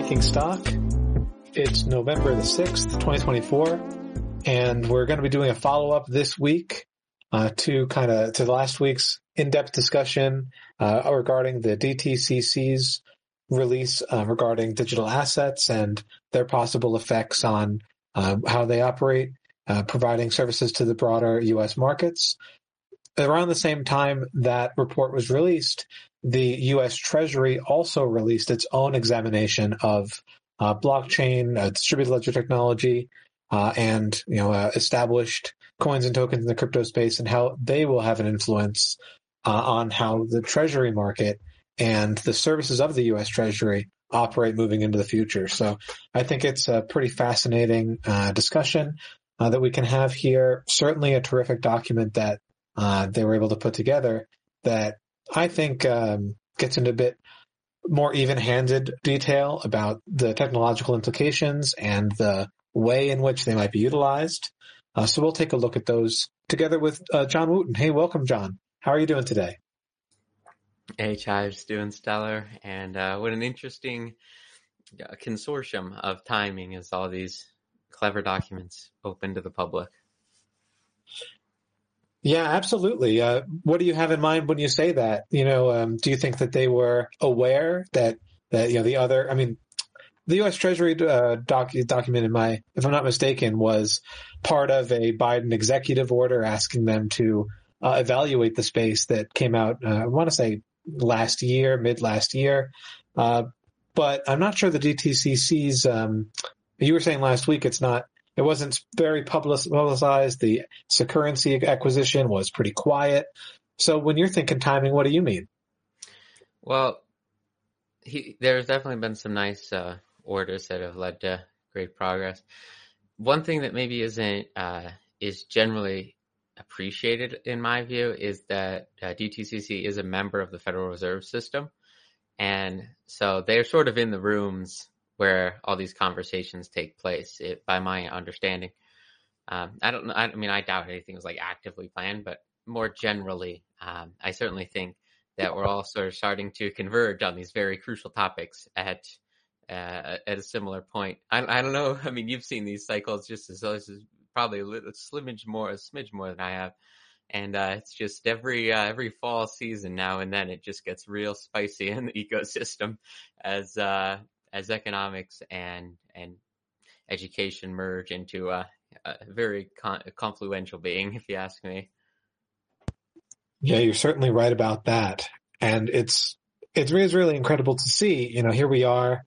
Taking Stock. It's November the 6th, 2024, and we're going to be doing a follow-up this week to last week's in-depth discussion regarding the DTCC's release regarding digital assets and their possible effects on how they operate, providing services to the broader U.S. markets. Around the same time that report was released, the U.S. Treasury also released its own examination of blockchain, distributed ledger technology, and established coins and tokens in the crypto space, and how they will have an influence on how the Treasury market and the services of the U.S. Treasury operate moving into the future. So I think it's a pretty fascinating discussion that we can have here. Certainly a terrific document that they were able to put together that I think gets into a bit more even-handed detail about the technological implications and the way in which they might be utilized. So we'll take a look at those together with John Wooten. Hey, welcome, John. How are you doing today? Hey, Chives, doing stellar. And what an interesting consortium of timing as all these clever documents open to the public. Yeah, absolutely. What do you have in mind when you say that? Do you think that they were aware that the other? I mean, the U.S. Treasury document, if I'm not mistaken, was part of a Biden executive order asking them to evaluate the space that came out. I want to say mid last year, but I'm not sure the DTCC's. You were saying last week it wasn't very publicized. The Securrency acquisition was pretty quiet. So when you're thinking timing, what do you mean? Well, there's definitely been some nice orders that have led to great progress. One thing that maybe isn't is generally appreciated in my view is that DTCC is a member of the Federal Reserve System. And so they're sort of in the rooms where all these conversations take place, by my understanding. I doubt anything was actively planned, but more generally, I certainly think that we're all sort of starting to converge on these very crucial topics at a similar point. I don't know. I mean, you've seen these cycles just as this is probably a smidge more than I have. And it's just every fall season now and then it just gets real spicy in the ecosystem as economics and education merge into a very confluential being, if you ask me. Yeah, you're certainly right about that. And it's really incredible to see, here we are,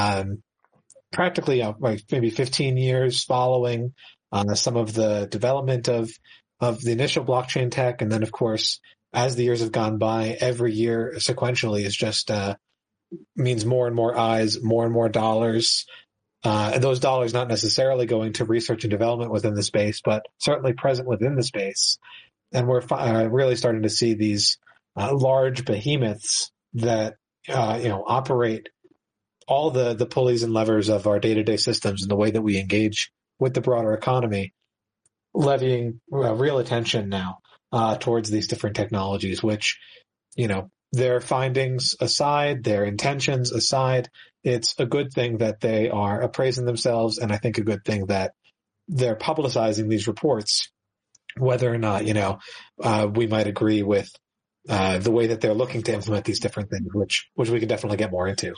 practically maybe 15 years following some of the development of the initial blockchain tech. And then, of course, as the years have gone by, every year sequentially is just means more and more eyes, more and more dollars. And those dollars not necessarily going to research and development within the space, but certainly present within the space. And we're really starting to see these large behemoths that operate all the pulleys and levers of our day-to-day systems and the way that we engage with the broader economy, levying real attention now towards these different technologies, which, their findings aside, their intentions aside, it's a good thing that they are appraising themselves, and I think a good thing that they're publicizing these reports, whether or not, we might agree with the way that they're looking to implement these different things, which we can definitely get more into.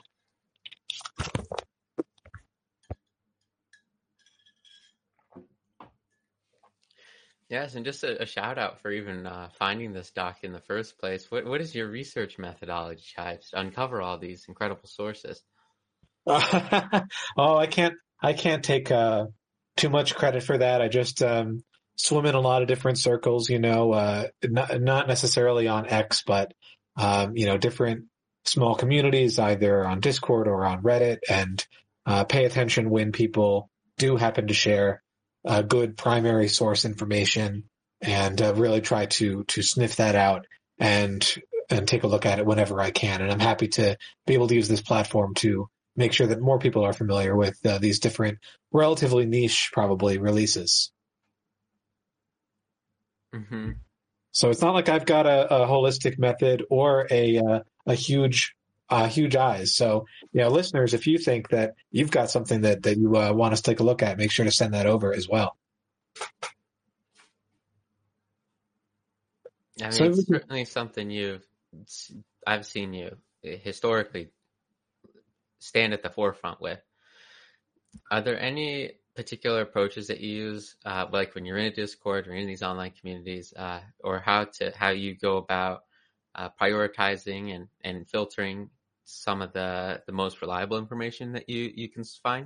Yes, and just a shout out for even finding this doc in the first place. What is your research methodology, Chives, to uncover all these incredible sources? I can't take too much credit for that. I just swim in a lot of different circles, not necessarily on X, but different small communities, either on Discord or on Reddit, and pay attention when people do happen to share good primary source information, and really try to sniff that out and take a look at it whenever I can. And I'm happy to be able to use this platform to make sure that more people are familiar with these different, relatively niche, probably, releases. Mm-hmm. So it's not like I've got a holistic method or a huge huge eyes. So, listeners, if you think that you've got something that you want us to take a look at, make sure to send that over as well. I mean, it's certainly something I've seen you historically stand at the forefront with. Are there any particular approaches that you use, like when you're in a Discord or in these online communities, or how you go about prioritizing and filtering some of the most reliable information that you can find?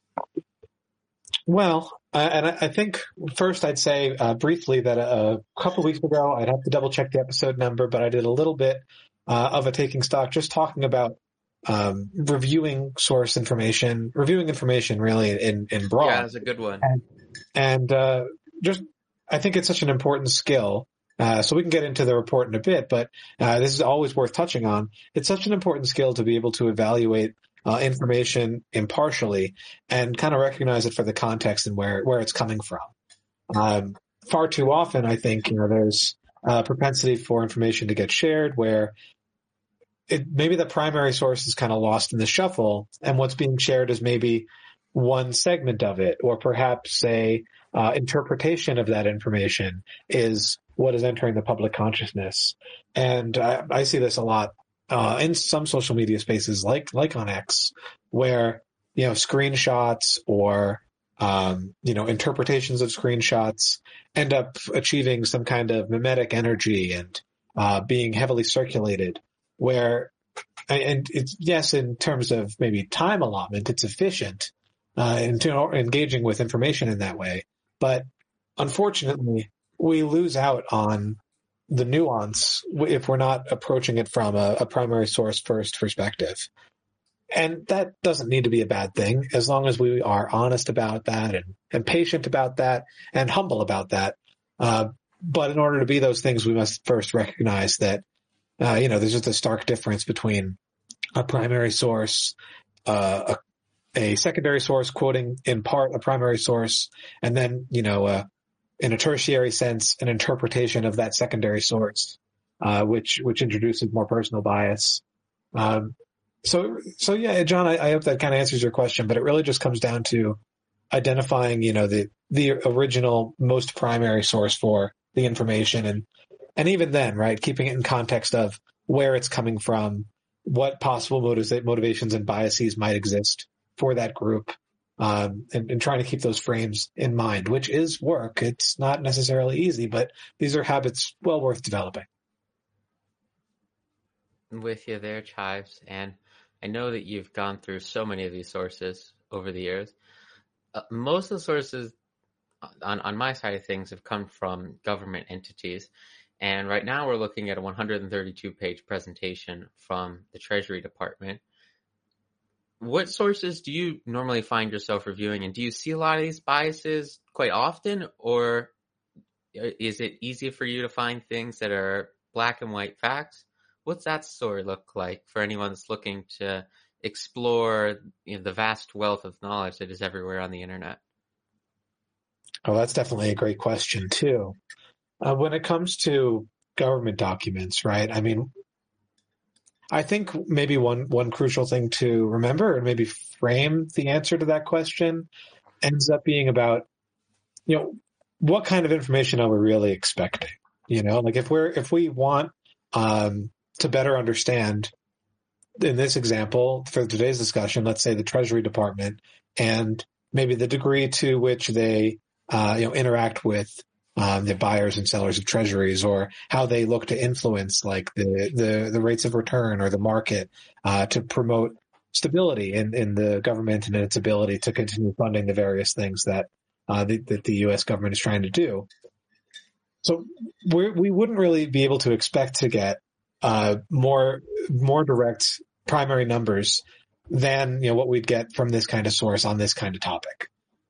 Well, and I think first I'd say briefly that a couple of weeks ago, I'd have to double check the episode number, but I did a little bit of a taking stock, just talking about reviewing information really in broad. Yeah, that's a good one. And just, I think it's such an important skill. So we can get into the report in a bit, but this is always worth touching on. It's such an important skill to be able to evaluate information impartially and kind of recognize it for the context and where it's coming from. Far too often, I think, there's a propensity for information to get shared where maybe the primary source is kind of lost in the shuffle, and what's being shared is maybe one segment of it, or perhaps a interpretation of that information is what is entering the public consciousness. And I see this a lot in some social media spaces like on X, where, screenshots or, interpretations of screenshots end up achieving some kind of mimetic energy and being heavily circulated, where, and it's, yes, in terms of maybe time allotment, it's efficient in engaging with information in that way. But unfortunately, we lose out on the nuance if we're not approaching it from a primary source first perspective. And that doesn't need to be a bad thing, as long as we are honest about that and patient about that and humble about that. But in order to be those things, we must first recognize that, there's just a stark difference between a primary source, a secondary source quoting in part a primary source, and then, in a tertiary sense, an interpretation of that secondary source, which introduces more personal bias. So yeah, John, I hope that kind of answers your question, but it really just comes down to identifying, the original most primary source for the information. And even then, right, keeping it in context of where it's coming from, what possible motivations and biases might exist for that group. And trying to keep those frames in mind, which is work. It's not necessarily easy, but these are habits well worth developing. I'm with you there, Chives. And I know that you've gone through so many of these sources over the years. Most of the sources on my side of things have come from government entities. And right now we're looking at a 132-page presentation from the Treasury Department. What sources do you normally find yourself reviewing, and do you see a lot of these biases quite often, or is it easy for you to find things that are black and white facts? What's that story look like for anyone that's looking to explore the vast wealth of knowledge that is everywhere on the internet? Oh, that's definitely a great question too. When it comes to government documents, right? I mean, I think maybe one crucial thing to remember and maybe frame the answer to that question ends up being about, what kind of information are we really expecting? Like if we want to better understand, in this example for today's discussion, let's say the Treasury Department and maybe the degree to which they interact with the buyers and sellers of treasuries, or how they look to influence like the rates of return or the market to promote stability in the government and in its ability to continue funding the various things that the U.S. government is trying to do. So we wouldn't really be able to expect to get more direct primary numbers than what we'd get from this kind of source on this kind of topic.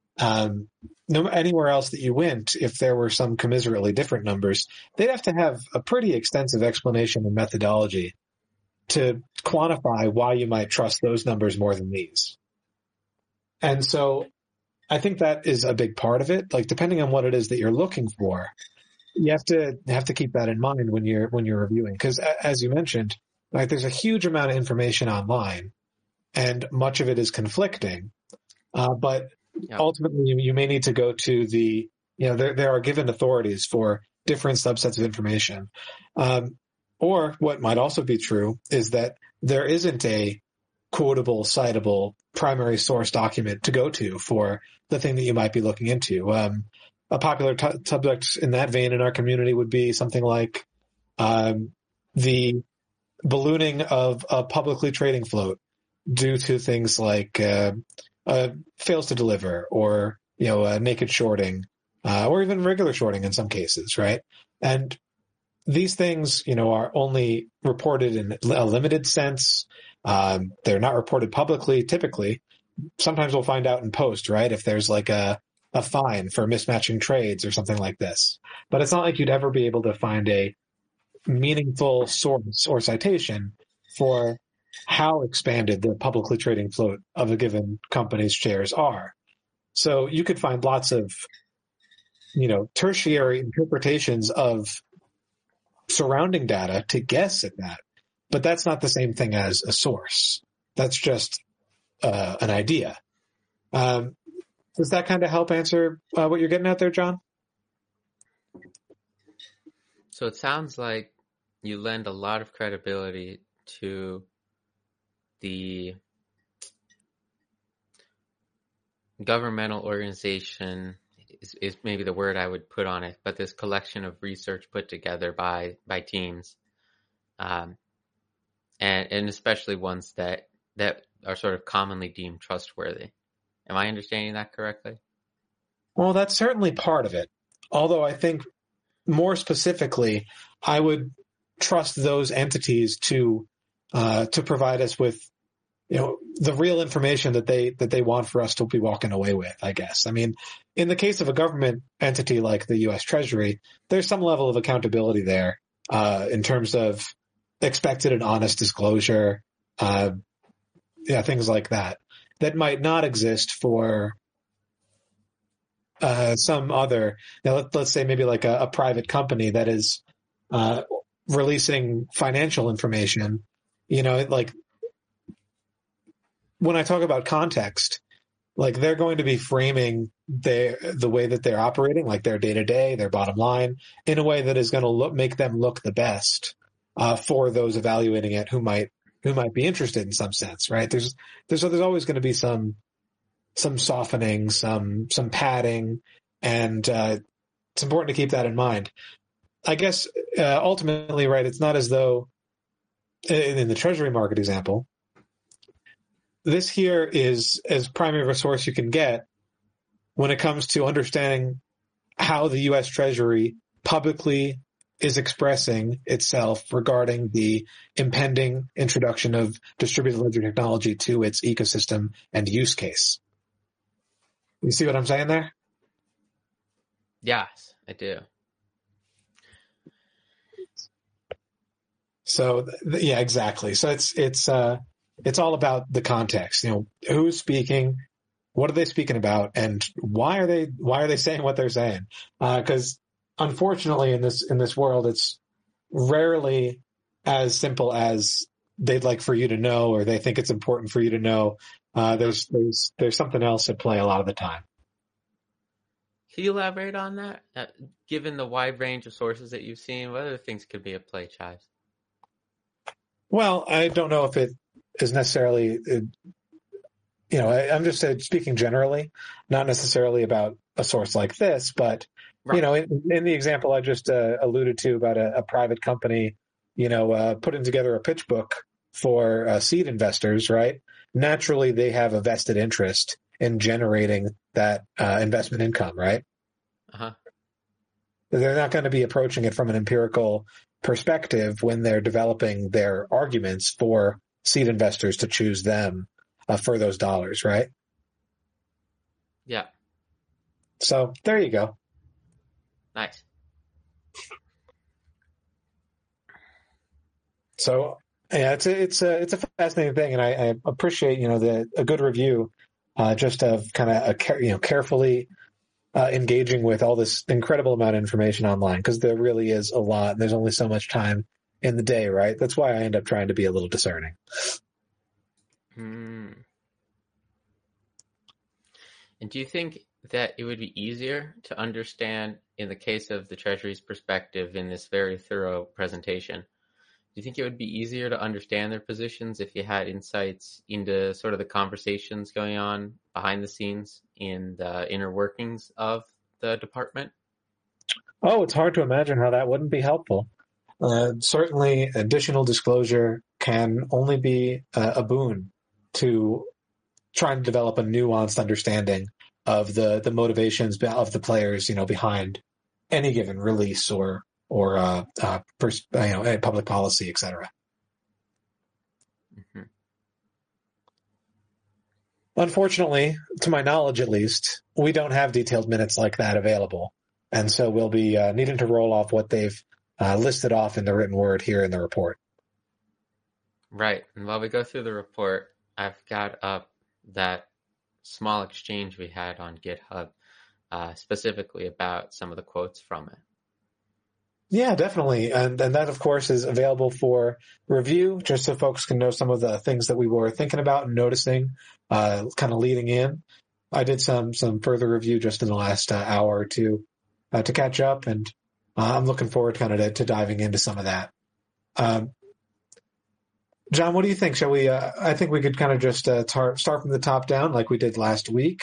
Anywhere else that you went, if there were some commiserately different numbers, they'd have to have a pretty extensive explanation and methodology to quantify why you might trust those numbers more than these. And so I think that is a big part of it. Like, depending on what it is that you're looking for, you have to keep that in mind when you're reviewing. Because as you mentioned, Like there's a huge amount of information online, and much of it is conflicting. But ultimately, you may need to go to the, there are given authorities for different subsets of information. Or what might also be true is that there isn't a quotable, citable primary source document to go to for the thing that you might be looking into. A popular subject in that vein in our community would be something like the ballooning of a publicly trading float due to things like fails to deliver, or naked shorting, or even regular shorting in some cases, right? And these things, are only reported in a limited sense. They're not reported publicly, typically. Sometimes we'll find out in post, right? If there's like a fine for mismatching trades or something like this. But it's not like you'd ever be able to find a meaningful source or citation for how expanded the publicly trading float of a given company's shares are. So you could find lots of, tertiary interpretations of surrounding data to guess at that. But that's not the same thing as a source. That's just an idea. Does that kind of help answer what you're getting at there, John? So it sounds like you lend a lot of credibility to the governmental organization is maybe the word I would put on it, but this collection of research put together by teams, and especially ones that are sort of commonly deemed trustworthy. Am I understanding that correctly? Well, that's certainly part of it. Although I think more specifically, I would trust those entities to provide us with, the real information that they want for us to be walking away with, I guess. I mean, in the case of a government entity like the U.S. Treasury, there's some level of accountability there, in terms of expected and honest disclosure, things like that might not exist for some other, let's say maybe like a private company that is releasing financial information. Like when I talk about context, like they're going to be framing the way that they're operating, like their day-to-day, their bottom line, in a way that is going to make them look the best for those evaluating it who might be interested in some sense, right? There's always going to be some softening, some padding, and it's important to keep that in mind. I guess ultimately, right, it's not as though in the Treasury market example, this here is as primary of a source you can get when it comes to understanding how the U.S. Treasury publicly is expressing itself regarding the impending introduction of distributed ledger technology to its ecosystem and use case. You see what I'm saying there? Yes, I do. So yeah, exactly. So it's all about the context. Who's speaking, what are they speaking about, and why are they saying what they're saying? Because unfortunately, in this world, it's rarely as simple as they'd like for you to know, or they think it's important for you to know. There's something else at play a lot of the time. Can you elaborate on that? Given the wide range of sources that you've seen, what other things could be at play, Chives? Well, I don't know if it is necessarily, I'm just speaking generally, not necessarily about a source like this, but, right. In the example I just alluded to about a private company, putting together a pitch book for seed investors, right? Naturally, they have a vested interest in generating that investment income, right? Uh-huh. They're not going to be approaching it from an empirical perspective when they're developing their arguments for seed investors to choose them for those dollars, right? Yeah. So there you go. Nice. So yeah, it's a fascinating thing, and I appreciate a good review, just of kind of carefully engaging with all this incredible amount of information online, because there really is a lot. And there's only so much time in the day, right? That's why I end up trying to be a little discerning. And do you think that it would be easier to understand in the case of the Treasury's perspective in this very thorough presentation? Do you think it would be easier to understand their positions if you had insights into sort of the conversations going on behind the scenes in the inner workings of the department? Oh, it's hard to imagine how that wouldn't be helpful. Certainly, additional disclosure can only be a boon to trying to develop a nuanced understanding of the motivations of the players, behind any given release or public policy, etc. Mm-hmm. Unfortunately, to my knowledge at least, we don't have detailed minutes like that available. And so we'll be needing to roll off what they've listed off in the written word here in the report. Right. And while we go through the report, I've got up that small exchange we had on GitHub, specifically about some of the quotes from it. Yeah, definitely. And that, of course, is available for review, just so folks can know some of the things that we were thinking about and noticing, kind of leading in. I did some further review just in the last hour or two to catch up, and I'm looking forward kind of to diving into some of that. John, what do you think? Shall we? I think we could kind of just start from the top down like we did last week.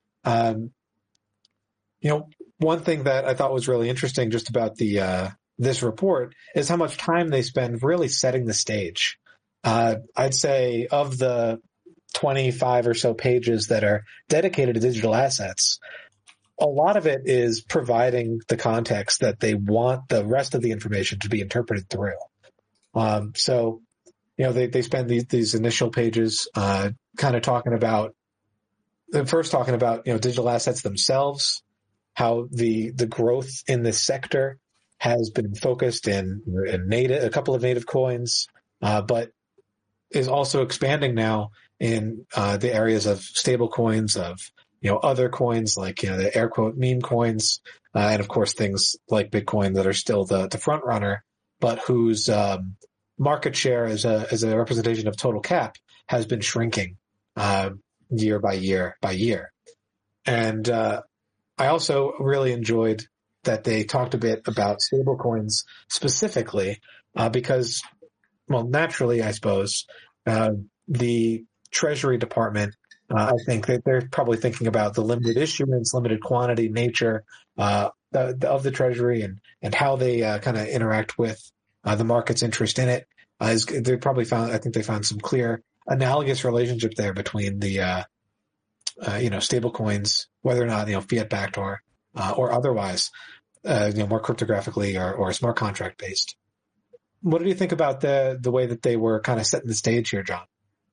One thing that I thought was really interesting just about this report is how much time they spend really setting the stage. I'd say of the 25 or so pages that are dedicated to digital assets, a lot of it is providing the context that they want the rest of the information to be interpreted through. So they spend these initial pages kind of talking about digital assets themselves, how the growth in this sector has been focused in a couple of native coins, but is also expanding now in the areas of stable coins, of other coins like the air quote meme coins, and of course things like Bitcoin that are still the front runner, but whose market share as a representation of total cap has been shrinking year by year. And I also really enjoyed that they talked a bit about stablecoins specifically because, well, naturally, I suppose, the Treasury Department, I think that they're probably thinking about the limited issuance, limited quantity nature of the Treasury and how they kind of interact with the market's interest in it. I think they found some clear analogous relationship there between the stable coins, whether or not fiat backed or otherwise, more cryptographically or smart contract based. What do you think about the way that they were kind of setting the stage here, John?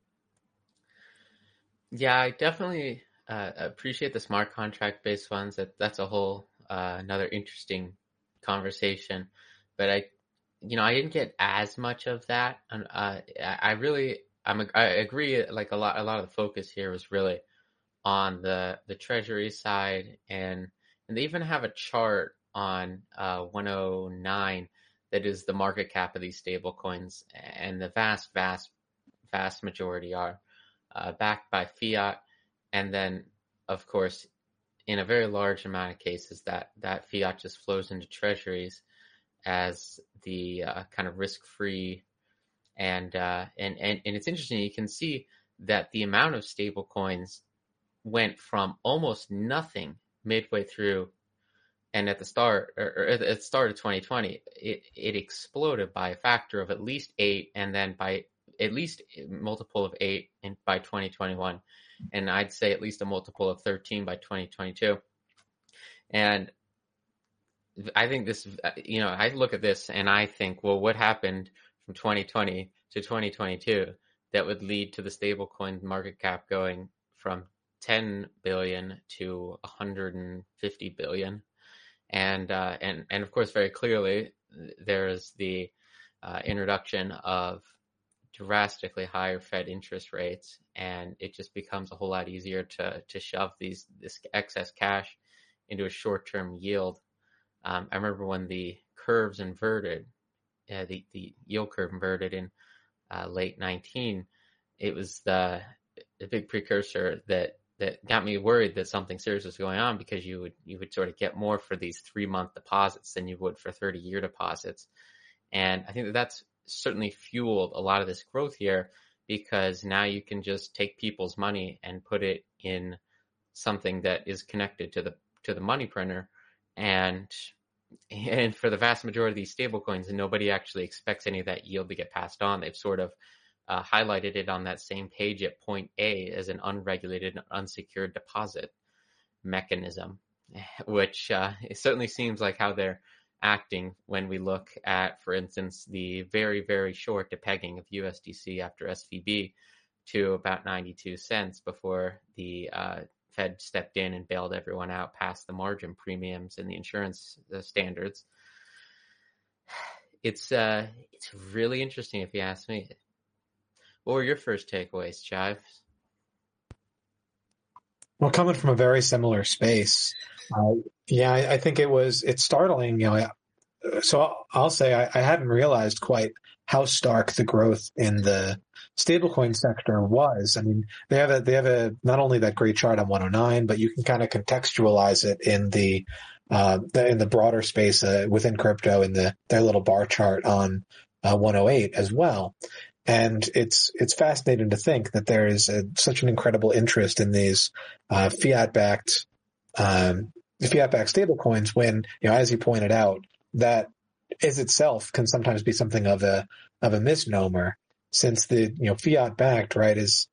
Yeah, I definitely appreciate the smart contract based ones. That's a whole another interesting conversation. But I didn't get as much of that, and I agree. Like a lot of the focus here was really on the Treasury side, and they even have a chart on 109 that is the market cap of these stable coins, and the vast majority are backed by fiat, and then of course in a very large amount of cases that fiat just flows into treasuries as the kind of risk-free, and it's interesting. You can see that the amount of stable coins went from almost nothing midway through, and at the start at the start of 2020, it exploded by a factor of at least 8, and then by at least a multiple of 8 by 2021, and I'd say at least a multiple of 13 by 2022. And I think this, I look at this and I think, well, what happened from 2020 to 2022 that would lead to the stablecoin market cap going from 10 billion to 150 billion? And of course, very clearly, there's the introduction of drastically higher Fed interest rates, and it just becomes a whole lot easier to shove this excess cash into a short-term yield. I remember when the curves inverted the yield curve inverted in late 19, it was the big precursor that got me worried that something serious was going on, because you would sort of get more for these 3-month deposits than you would for 30-year deposits. And I think that's certainly fueled a lot of this growth here, because now you can just take people's money and put it in something that is connected to the money printer, and for the vast majority of these stablecoins, nobody actually expects any of that yield to get passed on. They've sort of highlighted it on that same page at point A as an unregulated and unsecured deposit mechanism, which it certainly seems like how they're acting when we look at, for instance, the very, very short depegging of USDC after SVB to about 92 cents before the Fed stepped in and bailed everyone out past the margin premiums and the insurance standards. It's really interesting, if you ask me. What were your first takeaways, Chive? Well, coming from a very similar space, I think it's startling. So I'll say I hadn't realized quite how stark the growth in the stablecoin sector was. I mean, they have a not only that great chart on 109, but you can kind of contextualize it in the broader space within crypto in their little bar chart on 108 as well. And it's fascinating to think that there is such an incredible interest in these fiat-backed stablecoins when, as you pointed out, that is itself can sometimes be something of a misnomer, since the fiat-backed, right, is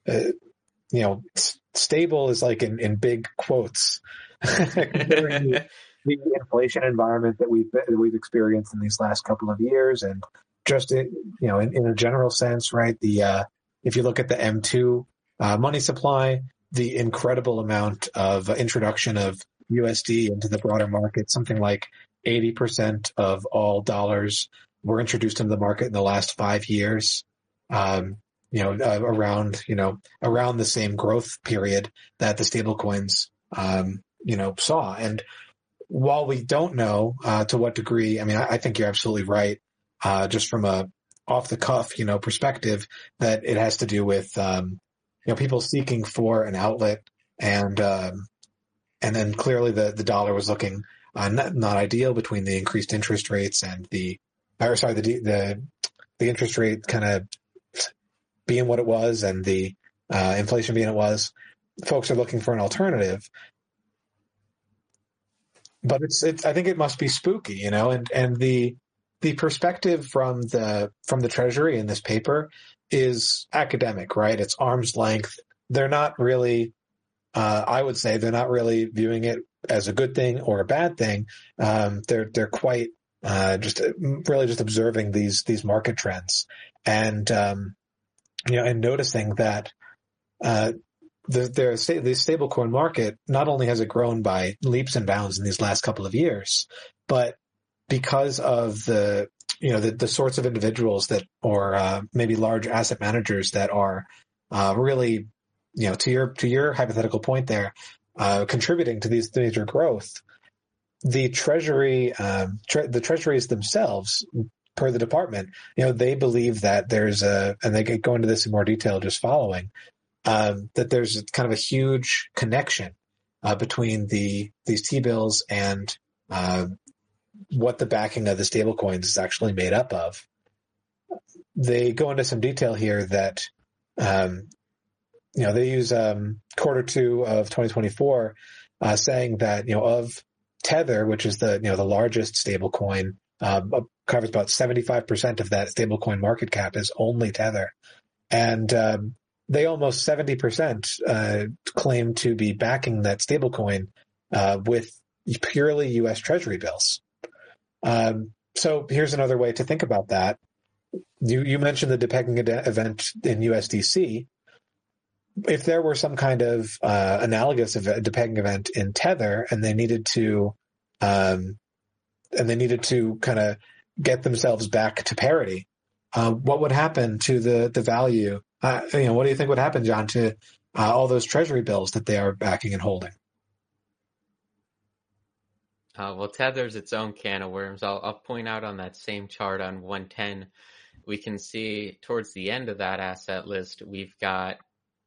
stable is like in big quotes considering the inflation environment that we've experienced in these last couple of years, and just in a general sense, right? If you look at the M2 money supply, the incredible amount of introduction of USD into the broader market, something like 80% of all dollars were introduced into the market in the last 5 years. Around the same growth period that the stablecoins, saw. And while we don't know to what degree, I mean, I think you're absolutely right. Just from a off the cuff, perspective, that it has to do with, people seeking for an outlet, and then clearly the dollar was looking not ideal between the increased interest rates and the interest rate kind of being what it was and the inflation being it was. Folks are looking for an alternative. But I think it must be spooky, and the perspective from the Treasury in this paper is academic, right? It's arm's length. They're not really, I would say, they're not really viewing it as a good thing or a bad thing. They're quite just observing these market trends, and and noticing that the stablecoin market not only has it grown by leaps and bounds in these last couple of years, but because of the sorts of individuals that, or maybe large asset managers that are really, to your hypothetical point there, contributing to these major growth, the Treasury, the Treasuries themselves, per the department, they believe that there's and they go into this in more detail just following, that there's kind of a huge connection between these T-bills and what the backing of the stablecoins is actually made up of. They go into some detail here that, they use quarter 2 of 2024, saying that, of Tether, which is the largest stablecoin, covers about 75% of that stablecoin market cap is only Tether. And they almost 70% claim to be backing that stablecoin with purely U.S. Treasury bills. So here's another way to think about that. You mentioned the depegging event in USDC. If there were some kind of analogous depegging event in Tether, and they needed to kind of get themselves back to parity, what would happen to the value? What do you think would happen, John, to all those Treasury bills that they are backing and holding? Well, Tether's its own can of worms. I'll point out on that same chart on 110, we can see towards the end of that asset list, we've got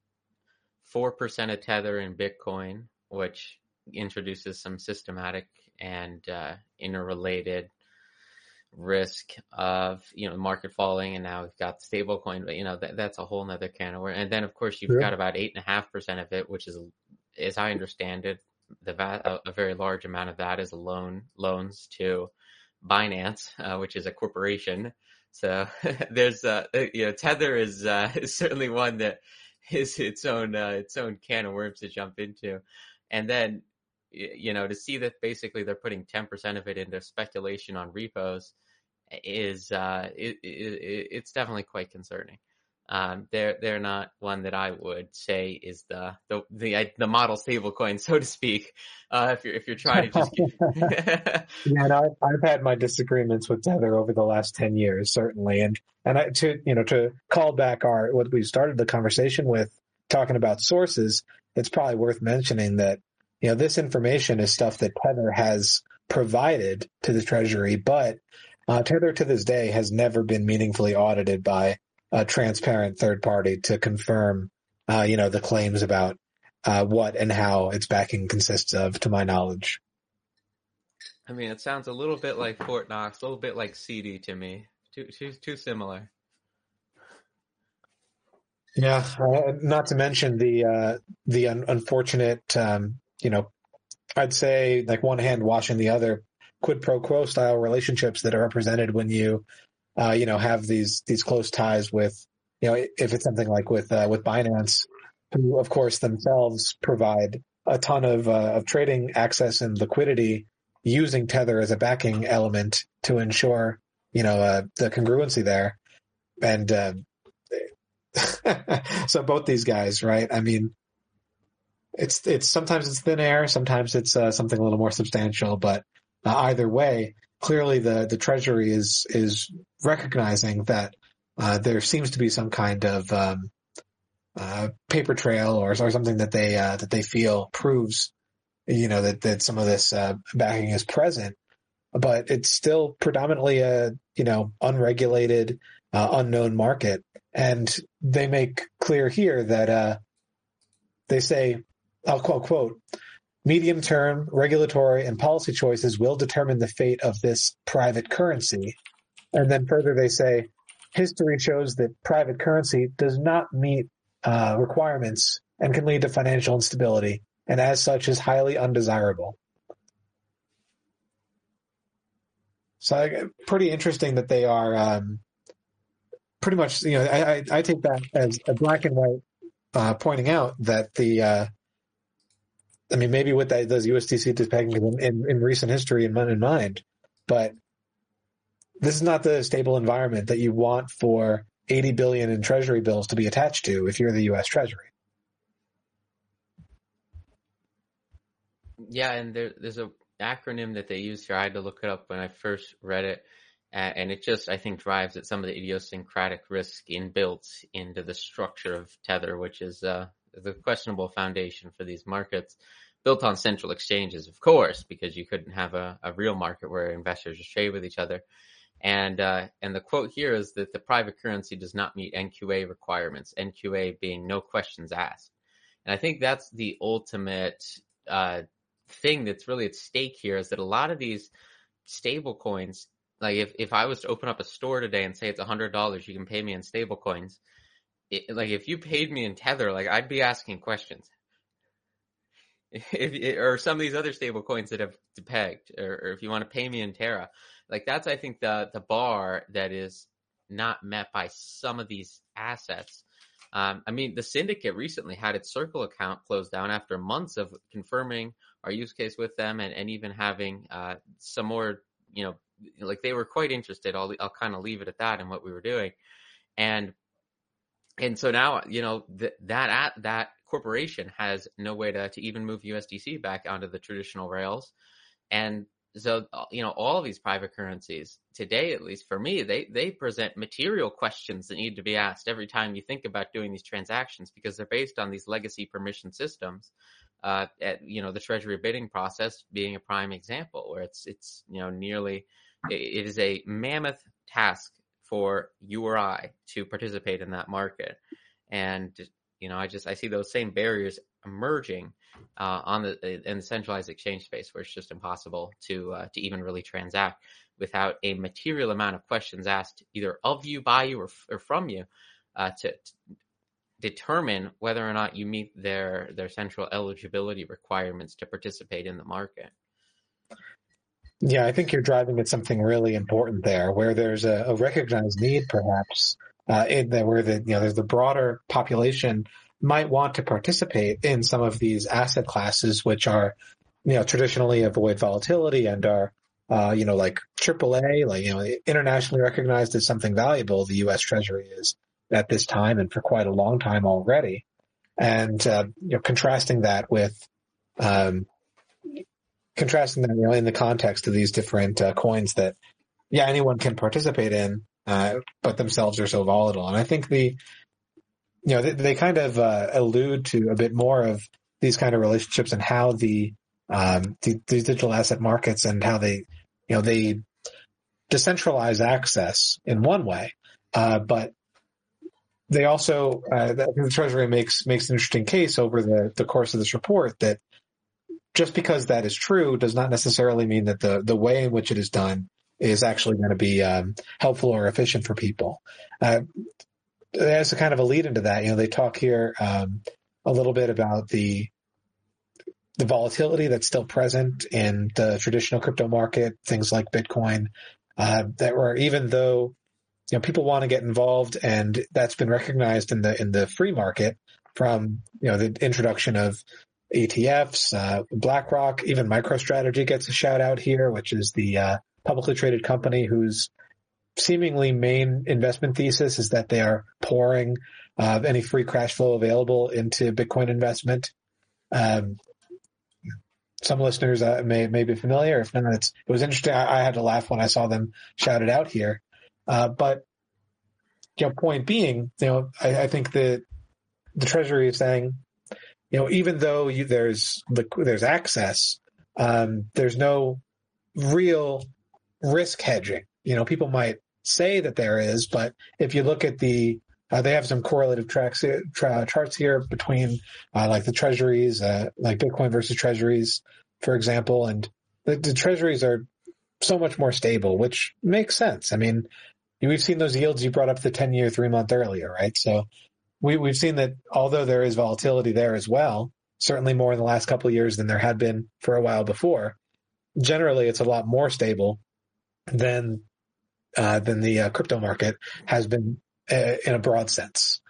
4% of Tether in Bitcoin, which introduces some systematic and interrelated risk of market falling, and now we've got stablecoin, but that's a whole nother can of worms. And then of course you've got about 8.5% of it, which is, as I understand it, a very large amount of that is loans to Binance, which is a corporation. So there's Tether is certainly one that is its own can of worms to jump into. And then to see that basically they're putting 10% of it into speculation on repos is it's definitely quite concerning. They're not one that I would say is the model stablecoin, so to speak. If you're trying to just yeah, and I've had my disagreements with Tether over the last 10 years, certainly, and to call back what we started the conversation with, talking about sources, it's probably worth mentioning that this information is stuff that Tether has provided to the Treasury, but Tether to this day has never been meaningfully audited by a transparent third party to confirm, the claims about what and how its backing consists of, to my knowledge. I mean, it sounds a little bit like Fort Knox, a little bit like CD to me. Too similar. Yeah, not to mention the unfortunate, I'd say like one hand washing the other, quid pro quo style relationships that are represented when you have these close ties with, if it's something like with Binance, who of course themselves provide a ton of trading access and liquidity using Tether as a backing element to ensure, the congruency there. And so both these guys, right? I mean, it's sometimes it's thin air, sometimes it's something a little more substantial, but either way, clearly the Treasury is recognizing that there seems to be some kind of paper trail or something that they feel proves that some of this backing is present, but it's still predominantly a unregulated unknown market, and they make clear here that they say, I'll quote, medium-term regulatory and policy choices will determine the fate of this private currency. And then further they say, history shows that private currency does not meet requirements and can lead to financial instability, and as such is highly undesirable. So pretty interesting that they are pretty much, I take that as a black and white pointing out that maybe with those USDC pegging in recent history in mind, but this is not the stable environment that you want for 80 billion in treasury bills to be attached to if you're the U.S. Treasury. Yeah, and there's a acronym that they use here. I had to look it up when I first read it, and it just, I think, drives at some of the idiosyncratic risk inbuilt into the structure of Tether, which is the questionable foundation for these markets, built on central exchanges, of course, because you couldn't have a real market where investors just trade with each other. And the quote here is that the private currency does not meet NQA requirements, NQA being no questions asked. And I think that's the ultimate thing that's really at stake here, is that a lot of these stable coins, like if I was to open up a store today and say it's $100, you can pay me in stable coins. Like if you paid me in Tether, like I'd be asking questions. Or some of these other stable coins that have pegged, or if you want to pay me in Terra, like that's, I think, the bar that is not met by some of these assets. The Syndicate recently had its Circle account closed down after months of confirming our use case with them, and even having some more, like they were quite interested. I'll kind of leave it at that in what we were doing, and so now that corporation has no way to even move USDC back onto the traditional rails, and so all of these private currencies today, at least for me, they present material questions that need to be asked every time you think about doing these transactions, because they're based on these legacy permission systems at the Treasury bidding process being a prime example, where it's nearly it is a mammoth task for you or I to participate in that market, and I see those same barriers emerging in the centralized exchange space, where it's just impossible to even really transact without a material amount of questions asked either of you, by you, or from you to determine whether or not you meet their central eligibility requirements to participate in the market. Yeah, I think you're driving at something really important there, where there's a recognized need, perhaps, where there's the broader population might want to participate in some of these asset classes, which are, traditionally avoid volatility and are, like AAA, internationally recognized as something valuable. The U.S. Treasury is at this time and for quite a long time already, and contrasting that with in the context of these different coins that, anyone can participate in, but themselves are so volatile. And I think they kind of allude to a bit more of these kind of relationships and how these digital asset markets and how they decentralize access in one way, but they also the Treasury makes an interesting case over the course of this report that just because that is true does not necessarily mean that the way in which it is done is actually going to be helpful or efficient for people. As a kind of a lead into that, they talk here a little bit about the volatility that's still present in the traditional crypto market, things like Bitcoin, that were, even though people want to get involved, and that's been recognized in the free market from the introduction of ETFs, BlackRock, even MicroStrategy gets a shout out here, which is the publicly traded company whose seemingly main investment thesis is that they are pouring any free cash flow available into Bitcoin investment. Some listeners may be familiar. If not, it was interesting. I had to laugh when I saw them shout it out here. But point being, I think that the Treasury is saying, even though there's access, there's no real risk hedging. People might say that there is, but if you look at they have some correlative charts here between like the treasuries, like Bitcoin versus treasuries, for example, and the treasuries are so much more stable, which makes sense. I mean, we've seen those yields you brought up the 10-year 3-month earlier, right? So we've seen that although there is volatility there as well, certainly more in the last couple of years than there had been for a while before, generally it's a lot more stable than the crypto market has been in a broad sense.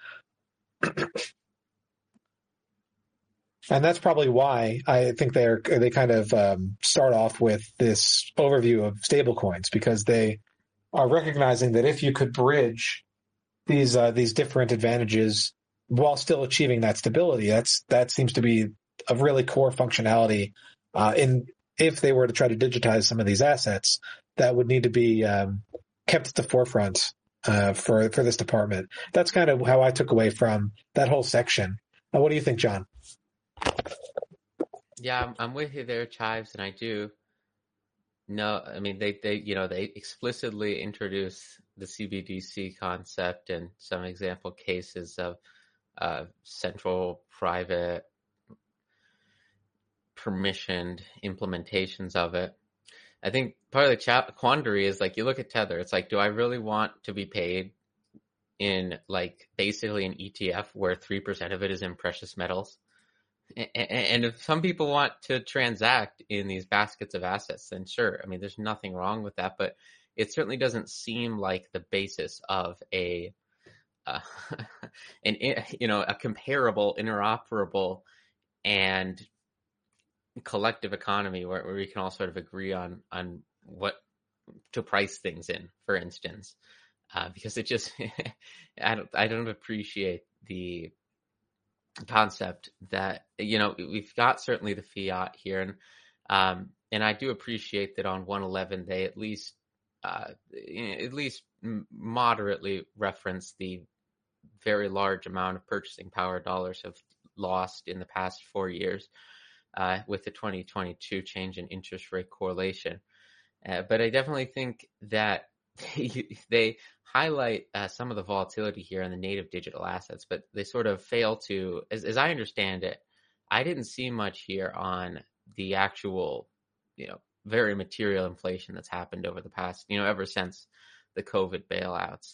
And that's probably why I think they kind of start off with this overview of stablecoins, because they are recognizing that if you could bridge these different advantages while still achieving that stability, that seems to be a really core functionality. If they were to try to digitize some of these assets, that would need to be kept at the forefront for this department. That's kind of how I took away from that whole section. What do you think, John? Yeah, I'm with you there, Chives, and I do. No, I mean they explicitly introduce the CBDC concept and some example cases of central private permissioned implementations of it. I think part of the quandary is, like, you look at Tether, it's like, do I really want to be paid in, like, basically an ETF where 3% of it is in precious metals? And if some people want to transact in these baskets of assets, then sure. I mean, there's nothing wrong with that, but it certainly doesn't seem like the basis of a comparable, interoperable, and collective economy where we can all sort of agree on what to price things in, for instance, because it just I don't appreciate the concept that we've got certainly the fiat here, and I do appreciate that on 111 they at least moderately reference the very large amount of purchasing power dollars have lost in the past 4 years. with the 2022 change in interest rate correlation. But I definitely think that they highlight some of the volatility here in the native digital assets, but they sort of fail to, as I understand it, I didn't see much here on the actual, very material inflation that's happened over the past, ever since the COVID bailouts.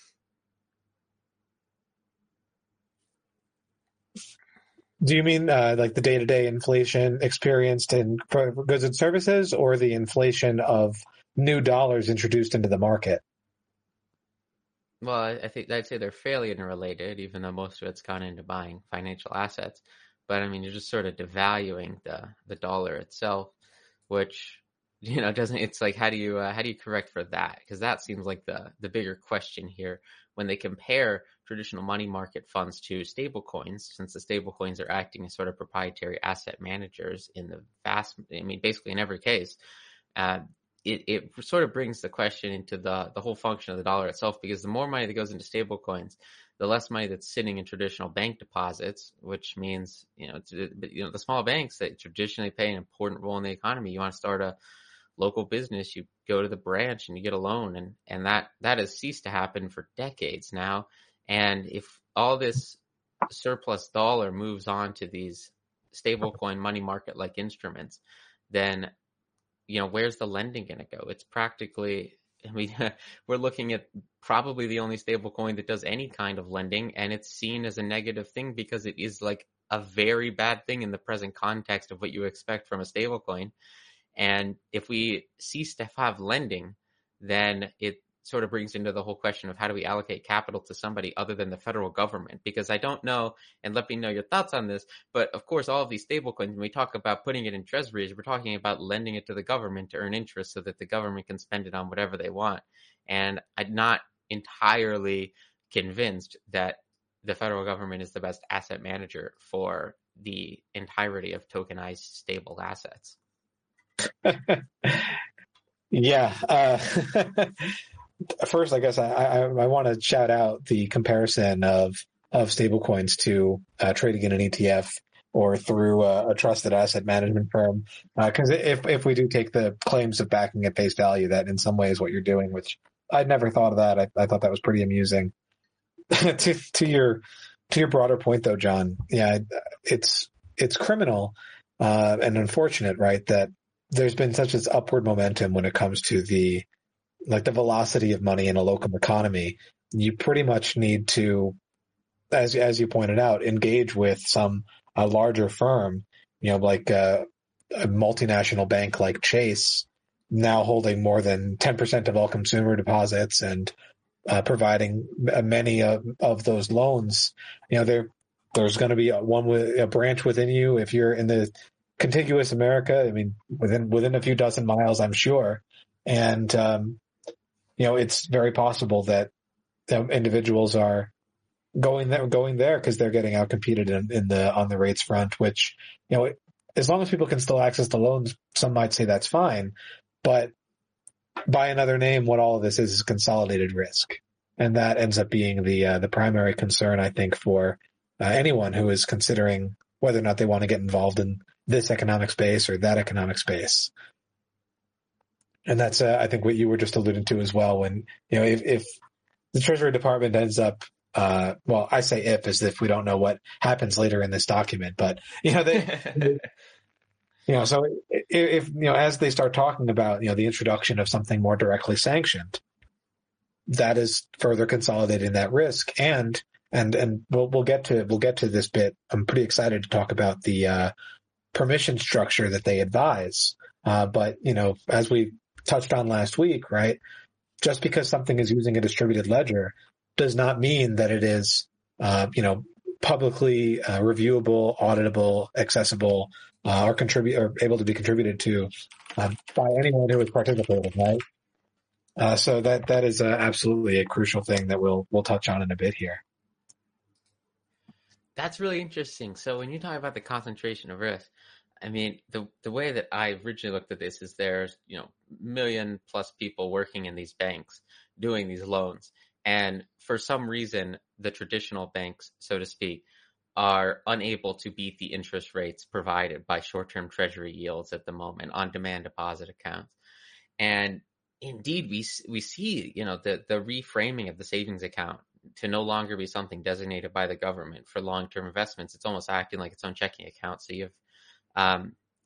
Do you mean like the day-to-day inflation experienced in goods and services, or the inflation of new dollars introduced into the market? Well, I think I'd say they're fairly interrelated, even though most of it's gone into buying financial assets. But I mean, you're just sort of devaluing the dollar itself, which doesn't. It's like how do you correct for that? Because that seems like the bigger question here when they compare traditional money market funds to stable coins, since the stable coins are acting as sort of proprietary asset managers in the basically in every case. It sort of brings the question into the whole function of the dollar itself, because the more money that goes into stable coins, the less money that's sitting in traditional bank deposits, which means, the small banks that traditionally play an important role in the economy. You want to start a local business, you go to the branch and you get a loan, and that has ceased to happen for decades now. And if all this surplus dollar moves on to these stablecoin money market like instruments, then where's the lending going to go? It's practically, we're looking at probably the only stable coin that does any kind of lending, and it's seen as a negative thing because it is like a very bad thing in the present context of what you expect from a stable coin. And if we cease to have lending, then it sort of brings into the whole question of how do we allocate capital to somebody other than the federal government? Because I don't know, and let me know your thoughts on this, but of course, all of these stablecoins, when we talk about putting it in treasuries, we're talking about lending it to the government to earn interest so that the government can spend it on whatever they want. And I'm not entirely convinced that the federal government is the best asset manager for the entirety of tokenized stable assets. Yeah. First, I guess I want to shout out the comparison of stablecoins to trading in an ETF or through a trusted asset management firm. Because if we do take the claims of backing at face value, that in some ways what you're doing, which I'd never thought of that. I thought that was pretty amusing. to your broader point, though, John. Yeah, it's criminal and unfortunate, right, that there's been such this upward momentum when it comes to the velocity of money in a local economy. You pretty much need to, as you pointed out, engage with a larger firm, like a multinational bank like Chase, now holding more than 10% of all consumer deposits and providing many of those loans. There's going to be a branch within you if you're in the contiguous America. I mean, within a few dozen miles, I'm sure. And it's very possible that individuals are going there because they're getting outcompeted on the rates front. Which, as long as people can still access the loans, some might say that's fine. But by another name, what all of this is consolidated risk, and that ends up being the primary concern, I think, for anyone who is considering whether or not they want to get involved in this economic space or that economic space. And that's, I think, what you were just alluding to as well. When, if the Treasury Department ends up, well, I say if as if we don't know what happens later in this document, but, so if, as they start talking about, the introduction of something more directly sanctioned, that is further consolidating that risk. And we'll get to this bit. I'm pretty excited to talk about the permission structure that they advise. But, as we touched on last week, right, just because something is using a distributed ledger does not mean that it is, publicly reviewable, auditable, accessible, or able to be contributed to by anyone who is participating, right? So that is absolutely a crucial thing that we'll touch on in a bit here. That's really interesting. So when you talk about the concentration of risk, I mean, the way that I originally looked at this is there's, million plus people working in these banks doing these loans. And for some reason, the traditional banks, so to speak, are unable to beat the interest rates provided by short-term treasury yields at the moment on demand deposit accounts. And indeed, we see, the reframing of the savings account to no longer be something designated by the government for long-term investments. It's almost acting like its own checking account. So you have,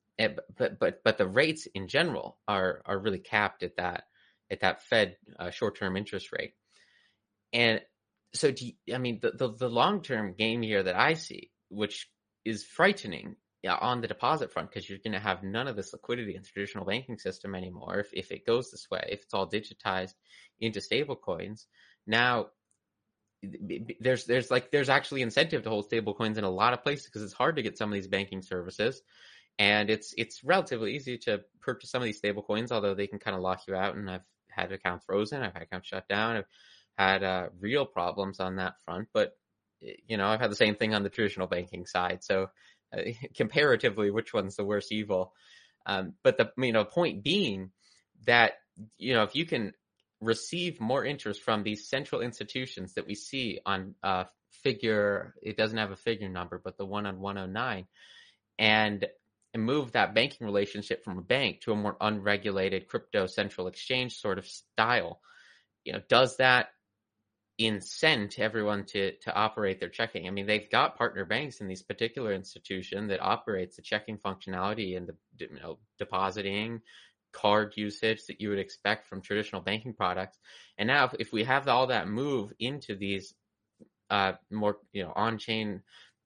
but the rates in general are really capped at that Fed short-term interest rate. And so, the long-term game here that I see, which is frightening on the deposit front, because you're going to have none of this liquidity in the traditional banking system anymore. If it goes this way, if it's all digitized into stable coins, now there's actually incentive to hold stable coins in a lot of places because it's hard to get some of these banking services. And it's relatively easy to purchase some of these stable coins, although they can kind of lock you out. And I've had accounts frozen. I've had accounts shut down. I've had real problems on that front. But, I've had the same thing on the traditional banking side. So comparatively, which one's the worst evil? But the point being that, if you can receive more interest from these central institutions that we see on figure, it doesn't have a figure number, but the one on 109, and move that banking relationship from a bank to a more unregulated crypto central exchange sort of style, does that incent everyone to operate their checking? I mean, they've got partner banks in these particular institution that operates the checking functionality and the depositing, card usage that you would expect from traditional banking products. And now if we have all that move into these more on-chain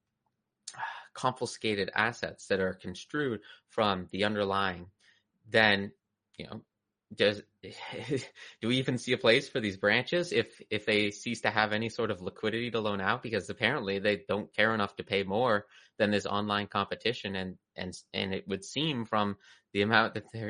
confiscated assets that are construed from the underlying, then do we even see a place for these branches if they cease to have any sort of liquidity to loan out? Because apparently they don't care enough to pay more than this online competition, and it would seem from the amount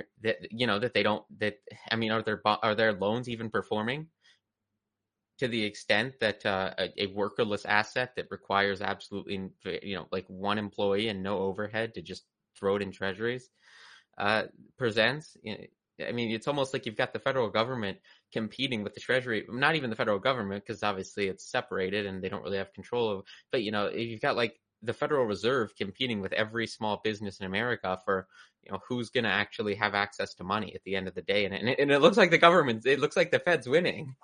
are their loans even performing to the extent that a workerless asset that requires absolutely like one employee and no overhead to just throw it in treasuries presents? I mean, it's almost like you've got the federal government competing with the Treasury. Not even the federal government, because obviously it's separated and they don't really have control of. But you've got like the Federal Reserve competing with every small business in America for who's going to actually have access to money at the end of the day. And it looks like it looks like the Fed's winning.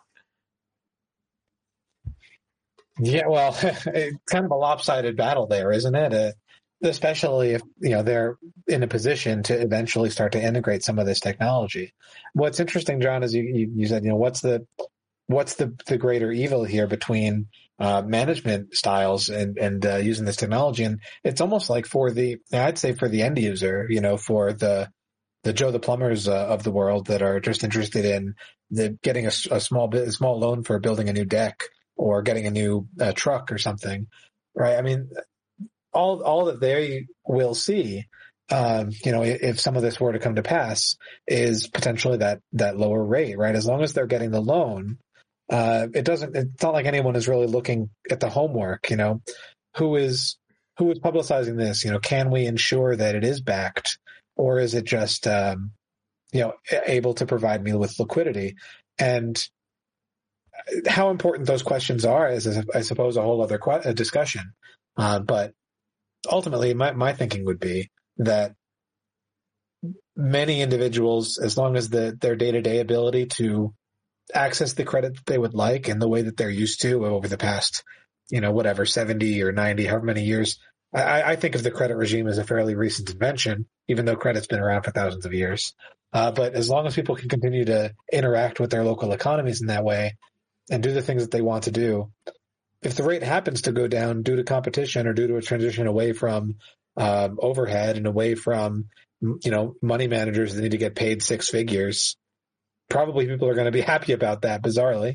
Yeah, well, it's kind of a lopsided battle there, isn't it? Especially if they're in a position to eventually start to integrate some of this technology. What's interesting, John, is you said what's the greater evil here between management styles and using this technology, and it's almost like I'd say for the end user, for the Joe the plumbers of the world that are just interested in getting a small loan for building a new deck or getting a new truck or something, right? I mean, all that they will see, if some of this were to come to pass, is potentially that lower rate, right? As long as they're getting the loan, it's not like anyone is really looking at the homework, who is publicizing this? Can we ensure that it is backed, or is it just, able to provide me with liquidity? And how important those questions are is, I suppose, a whole other discussion. But ultimately, my thinking would be that many individuals, as long as their day-to-day ability to access the credit that they would like in the way that they're used to over the past, 70 or 90, however many years, I think of the credit regime as a fairly recent invention, even though credit's been around for thousands of years. But as long as people can continue to interact with their local economies in that way and do the things that they want to do, if the rate happens to go down due to competition or due to a transition away from overhead and away from money managers that need to get paid six figures, probably people are going to be happy about that, bizarrely.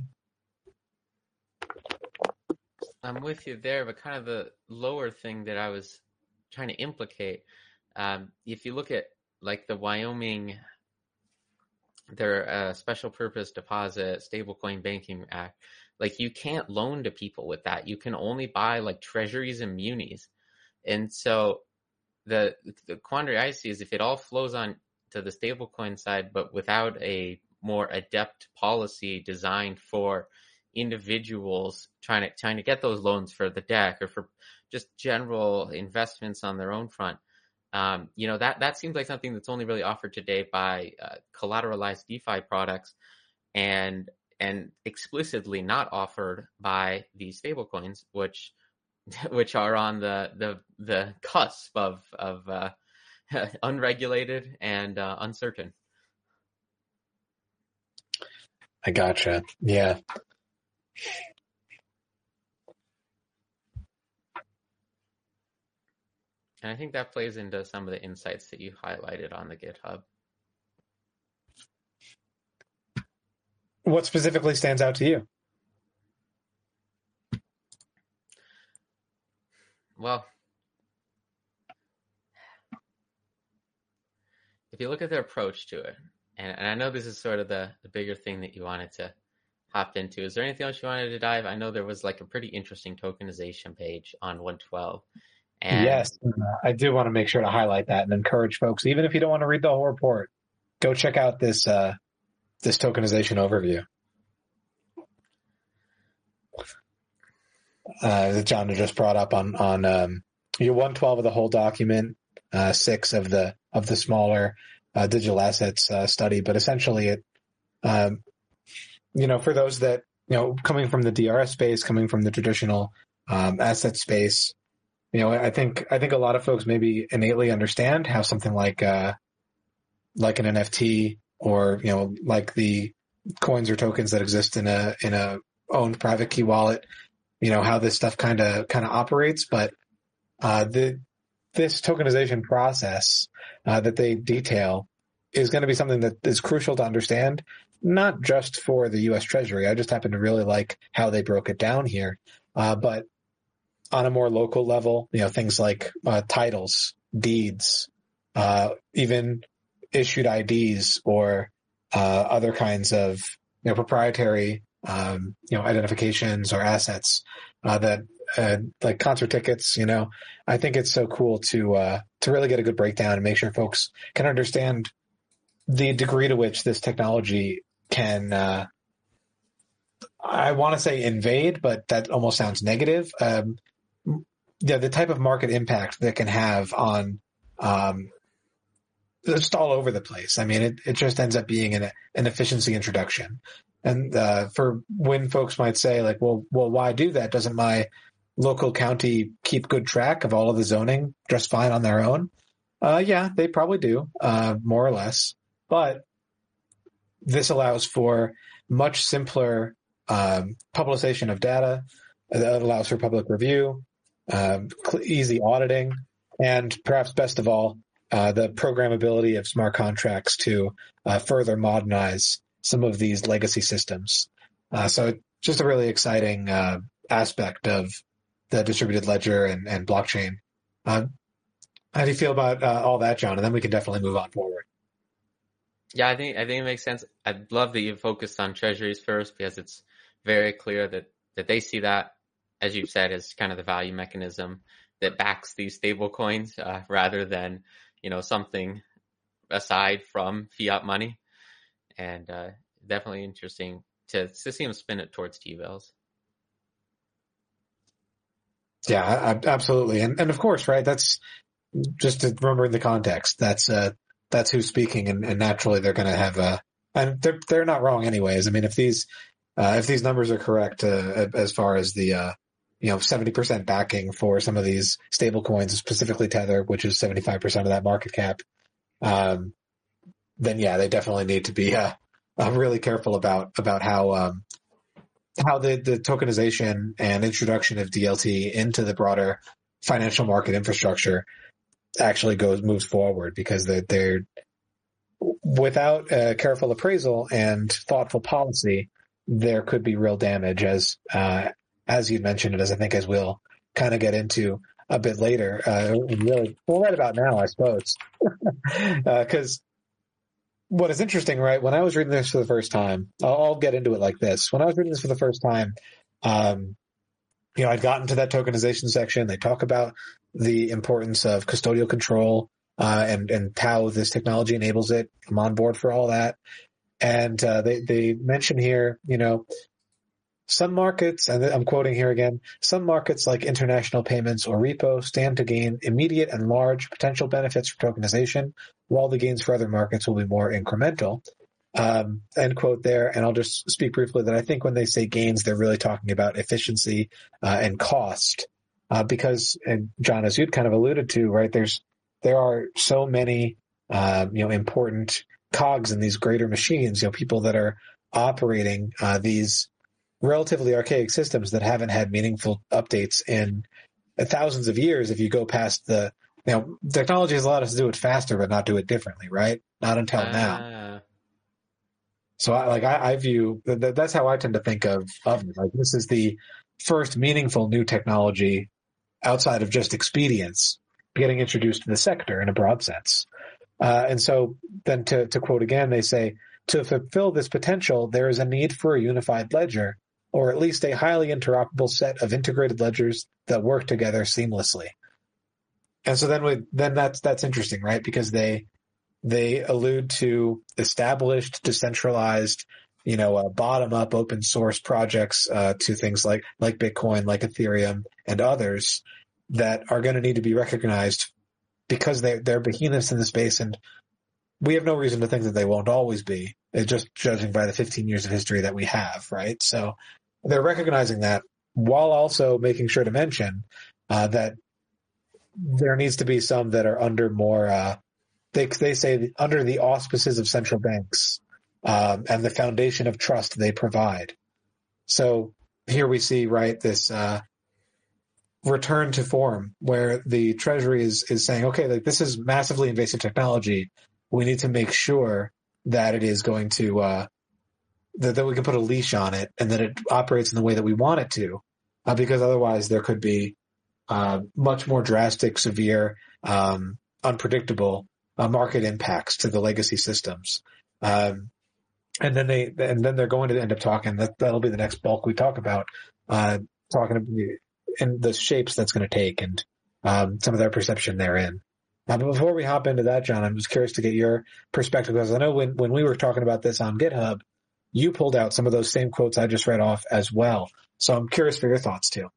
I'm with you there, but kind of the lower thing that I was trying to implicate, if you look at like the Wyoming, their special purpose deposit stablecoin banking act, like you can't loan to people with that. You can only buy like treasuries and munis. And so the quandary I see is if it all flows on to the stablecoin side, but without a more adept policy designed for individuals trying to get those loans for the deck or for just general investments on their own front. That seems like something that's only really offered today by collateralized DeFi products, and explicitly not offered by these stablecoins, which are on the cusp of unregulated and uncertain. I gotcha. Yeah. And I think that plays into some of the insights that you highlighted on the GitHub. What specifically stands out to you? Well, if you look at their approach to it, and I know this is sort of the bigger thing that you wanted to hop into. Is there anything else you wanted to dive? I know there was like a pretty interesting tokenization page on 112. And yes, I do want to make sure to highlight that and encourage folks, even if you don't want to read the whole report, go check out this tokenization overview that John just brought up on your 112 of the whole document, 6 of the smaller digital assets study. But essentially, it for those that coming from the DRS space, coming from the traditional asset space. I think a lot of folks maybe innately understand how something like an NFT or like the coins or tokens that exist in a owned private key wallet, how this stuff kind of operates. But this tokenization process that they detail is going to be something that is crucial to understand, not just for the U.S. Treasury. I just happen to really like how they broke it down here, but on a more local level, things like titles, deeds, even issued IDs or other kinds of proprietary identifications or assets that like concert tickets. I think it's so cool to really get a good breakdown and make sure folks can understand the degree to which this technology can. I want to say invade, but that almost sounds negative. The type of market impact that can have on just all over the place. I mean, it just ends up being an efficiency introduction. And for when folks might say like, well, why do that? Doesn't my local county keep good track of all of the zoning just fine on their own? Yeah, they probably do, more or less. But this allows for much simpler publication of data. That allows for public review, easy auditing, and perhaps best of all, the programmability of smart contracts to further modernize some of these legacy systems. So just a really exciting aspect of the distributed ledger and blockchain. How do you feel about all that, John? And then we can definitely move on forward. Yeah, I think it makes sense. I love that you focused on treasuries first, because it's very clear that they see that, as you've said, as kind of the value mechanism that backs these stable coins rather than, something aside from fiat money. And definitely interesting to see them spin it towards T-bills. Yeah, absolutely. And of course, right, that's just to remember the context. That's who's speaking, and naturally they're going to have and they're not wrong anyways. I mean, if these numbers are correct, as far as the 70% backing for some of these stable coins, specifically Tether, which is 75% of that market cap, then yeah, they definitely need to be really careful about how the tokenization and introduction of DLT into the broader financial market infrastructure actually moves forward, because they're without careful appraisal and thoughtful policy, there could be real damage, as you mentioned it, as we'll kind of get into a bit later. Really, well, right about now, I suppose, because what is interesting, right? When I was reading this for the first time, I'll get into it like this. When I was reading this for the first time, I'd gotten to that tokenization section. They talk about the importance of custodial control and how this technology enables it. I'm on board for all that. And they mention here, Some markets, and I'm quoting here again, some markets like international payments or repo stand to gain immediate and large potential benefits from tokenization, while the gains for other markets will be more incremental. End quote there. And I'll just speak briefly that I think when they say gains, they're really talking about efficiency and cost. Because, and John, as you'd kind of alluded to, right, there are so many, important cogs in these greater machines, people that are operating these relatively archaic systems that haven't had meaningful updates in thousands of years. If you go past technology has allowed us to do it faster, but not do it differently, right? Not until now. So I view that's how I tend to think of it. Like, this is the first meaningful new technology outside of just expedience getting introduced to the sector in a broad sense. And so then to quote again, they say, to fulfill this potential, there is a need for a unified ledger, or at least a highly interoperable set of integrated ledgers that work together seamlessly. And so then that's interesting, right? Because they allude to established, decentralized, bottom-up open source projects to things like Bitcoin, like Ethereum, and others that are going to need to be recognized because they're behemoths in the space, and we have no reason to think that they won't always be. It's just judging by the 15 years of history that we have, right? So they're recognizing that while also making sure to mention that there needs to be some that are under more, they say under the auspices of central banks and the foundation of trust they provide. So here we see, right, this return to form where the Treasury is saying, okay, like, this is massively invasive technology. We need to make sure that it is going to that we can put a leash on it and that it operates in the way that we want it to, because otherwise there could be much more drastic, severe, unpredictable market impacts to the legacy systems. And then they're going to end up talking. That'll be the next bulk we talk about, talking in the shapes that's going to take and some of their perception therein. But before we hop into that, John, I'm just curious to get your perspective, because I know when we were talking about this on GitHub, you pulled out some of those same quotes I just read off as well. So I'm curious for your thoughts too.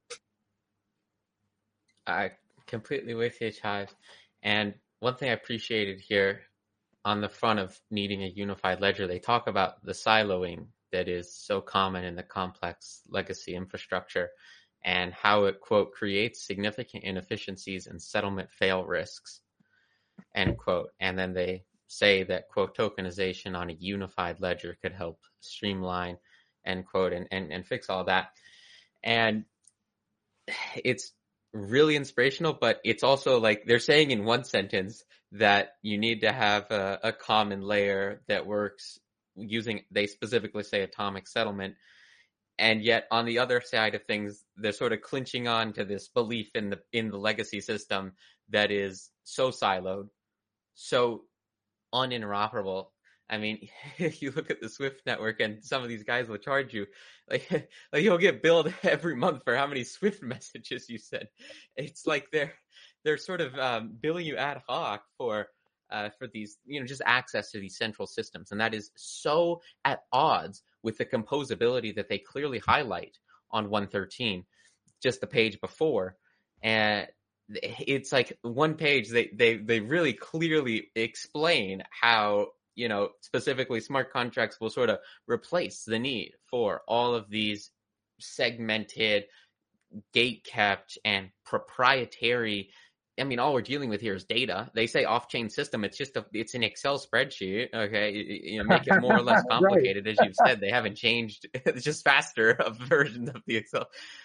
I completely with you, Chives. And one thing I appreciated here on the front of needing a unified ledger, they talk about the siloing that is so common in the complex legacy infrastructure and how it, quote, creates significant inefficiencies and settlement fail risks, end quote. And then they say that, quote, tokenization on a unified ledger could help streamline, end quote, and fix all that. And it's really inspirational, but it's also like they're saying in one sentence that you need to have a common layer that works using, they specifically say, atomic settlement. And yet on the other side of things, they're sort of clinching on to this belief in the legacy system that is so siloed, so uninteroperable. I mean, if you look at the Swift network and some of these guys will charge you, like you'll get billed every month for how many Swift messages you send. It's like they're sort of billing you ad hoc for these, just access to these central systems. And that is so at odds with the composability that they clearly highlight on 113, just the page before. And it's like one page, they really clearly explain how, specifically smart contracts will sort of replace the need for all of these segmented, gate-kept, and proprietary. I mean, all we're dealing with here is data. They say off-chain system. It's just it's an Excel spreadsheet. Okay, make it more or less complicated, right. As you've said. They haven't changed. It's just faster of versions of the Excel.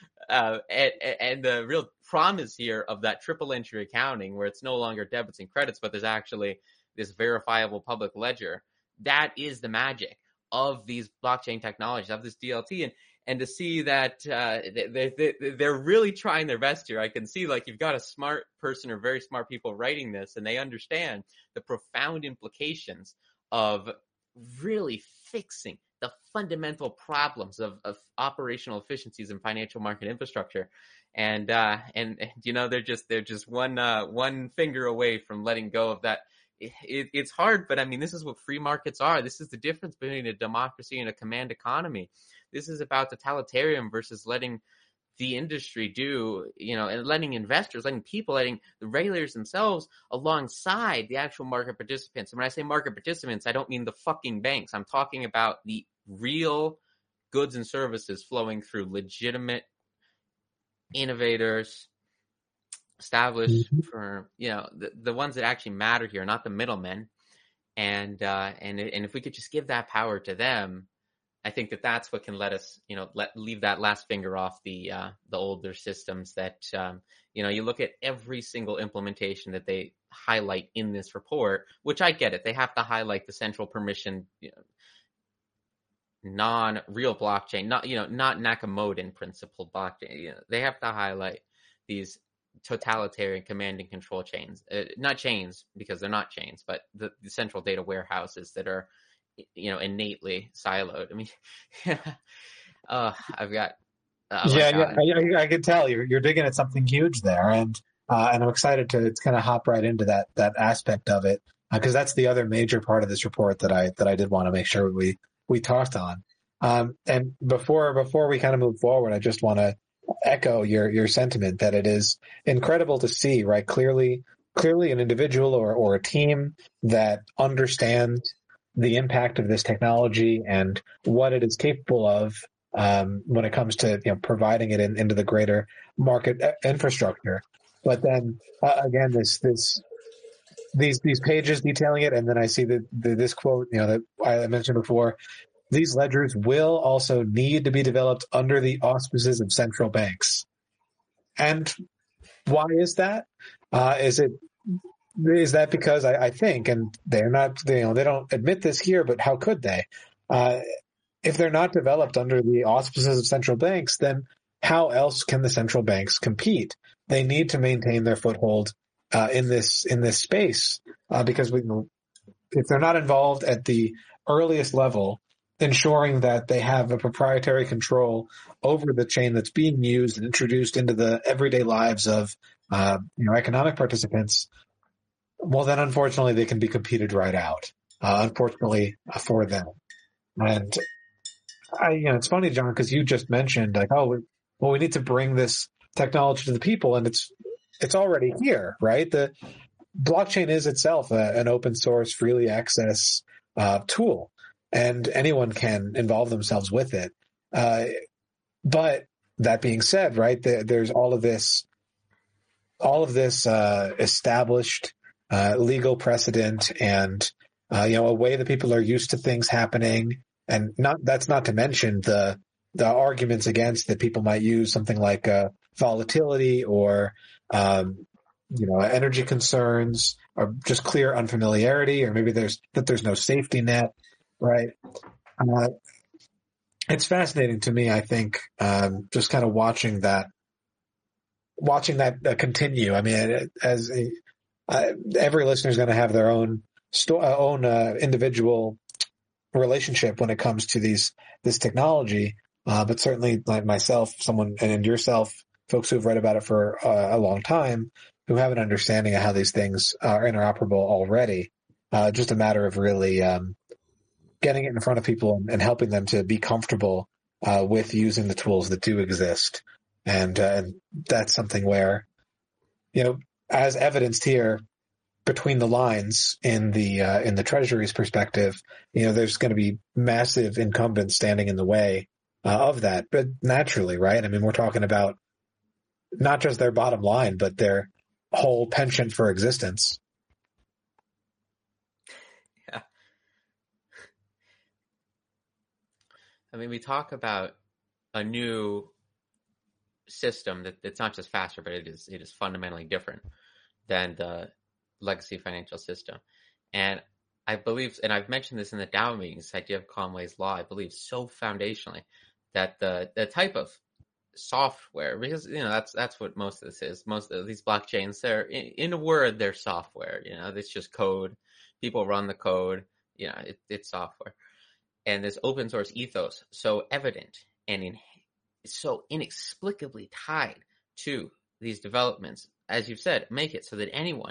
And the real promise here of that triple entry accounting, where it's no longer debits and credits, but there's actually this verifiable public ledger. That is the magic of these blockchain technologies, of this DLT. And to see that they're really trying their best here. I can see, like, you've got a smart person or very smart people writing this, and they understand the profound implications of really fixing the fundamental problems of operational efficiencies in financial market infrastructure. And they're just one finger away from letting go of that it's hard, but I mean, this is what free markets are. This is the difference between a democracy and a command economy. This is about totalitarian versus letting the industry do, and letting investors, letting people, letting the regulators themselves alongside the actual market participants. And when I say market participants, I don't mean the fucking banks. I'm talking about the real goods and services flowing through legitimate innovators, established firm, the ones that actually matter here, not the middlemen. And if we could just give that power to them, I think that's what can let us, leave that last finger off the older systems that, you look at every single implementation that they highlight in this report, which I get it. They have to highlight the central permission, non-real blockchain, not Nakamoto principle blockchain. They have to highlight these totalitarian command and control chains, not chains because they're not chains, but the central data warehouses that are, innately siloed. I mean, I've got. I can tell you're digging at something huge there, and I'm excited to kind of hop right into that aspect of it, because that's the other major part of this report that I did want to make sure we talked on. And before we kind of move forward, I just want to echo your sentiment that it is incredible to see, right? Clearly an individual or a team that understands the impact of this technology and what it is capable of when it comes to providing it into the greater market infrastructure. But then again, these pages detailing it, and then I see this quote that I mentioned before. These ledgers will also need to be developed under the auspices of central banks. And why is that? Is that because I think, and they're not, they don't admit this here, but how could they? If they're not developed under the auspices of central banks, then how else can the central banks compete? They need to maintain their foothold in this space because if they're not involved at the earliest level, ensuring that they have a proprietary control over the chain that's being used and introduced into the everyday lives of economic participants, well, then unfortunately they can be competed right out. Unfortunately for them, and it's funny, John, because you just mentioned we need to bring this technology to the people, and it's already here, right? The blockchain is itself an open source, freely access tool, and anyone can involve themselves with it. But that being said, right, there's all of this established legal precedent and a way that people are used to things happening, and that's not to mention the arguments against that people might use something like volatility or energy concerns or just clear unfamiliarity, or maybe there's no safety net, right? It's fascinating to me, I think, just kind of watching that continue. I mean, every listener is going to have their own individual relationship when it comes to this technology. But certainly, like myself, someone and yourself, folks who have read about it for a long time, who have an understanding of how these things are interoperable already. Just a matter of really getting it in front of people and helping them to be comfortable with using the tools that do exist. And that's something where, as evidenced here between the lines in the Treasury's perspective, there's going to be massive incumbents standing in the way of that. But naturally, right? I mean, we're talking about not just their bottom line, but their whole penchant for existence. Yeah. I mean, we talk about a new system that's not just faster, but it is fundamentally different than the legacy financial system. And I believe, and I've mentioned this in the DAO meetings, this idea of Conway's Law, I believe so foundationally that the type of software, because that's what most of this is. Most of these blockchains, they're in a word, they're software. It's just code. People run the code. It's software, and this open source ethos so evident and so inexplicably tied to these developments, as you've said, make it so that anyone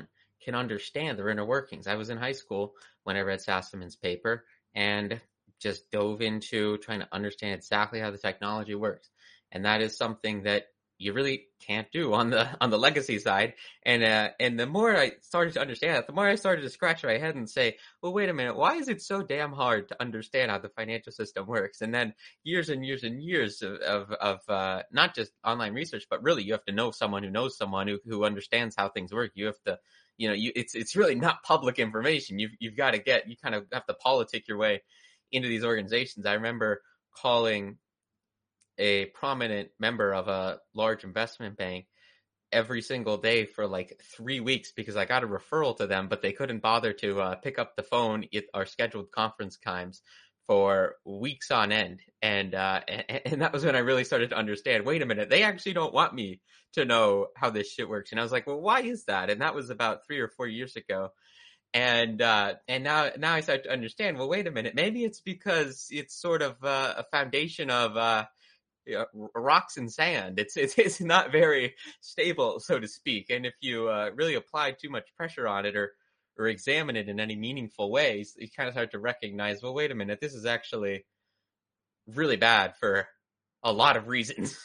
can understand their inner workings. I was in high school when I read Sassaman's paper and just dove into trying to understand exactly how the technology works. And that is something that you really can't do on the legacy side. And the more I started to understand that, the more I started to scratch my head and say, well, wait a minute, why is it so damn hard to understand how the financial system works? And then years and years and years of not just online research, but really you have to know someone who knows someone who understands how things work. You have to, it's really not public information. You've got to you kind of have to politic your way into these organizations. I remember calling a prominent member of a large investment bank every single day for like 3 weeks because I got a referral to them, but they couldn't bother to pick up the phone at our scheduled conference times for weeks on end. And that was when I really started to understand, wait a minute, they actually don't want me to know how this shit works. And I was like, well, why is that? And that was about 3 or 4 years ago. And now I start to understand, well, wait a minute, maybe it's because it's sort of a foundation of rocks and sand. It's not very stable, so to speak. And if you really apply too much pressure on it or examine it in any meaningful ways, you kind of start to recognize, well, wait a minute, this is actually really bad for a lot of reasons.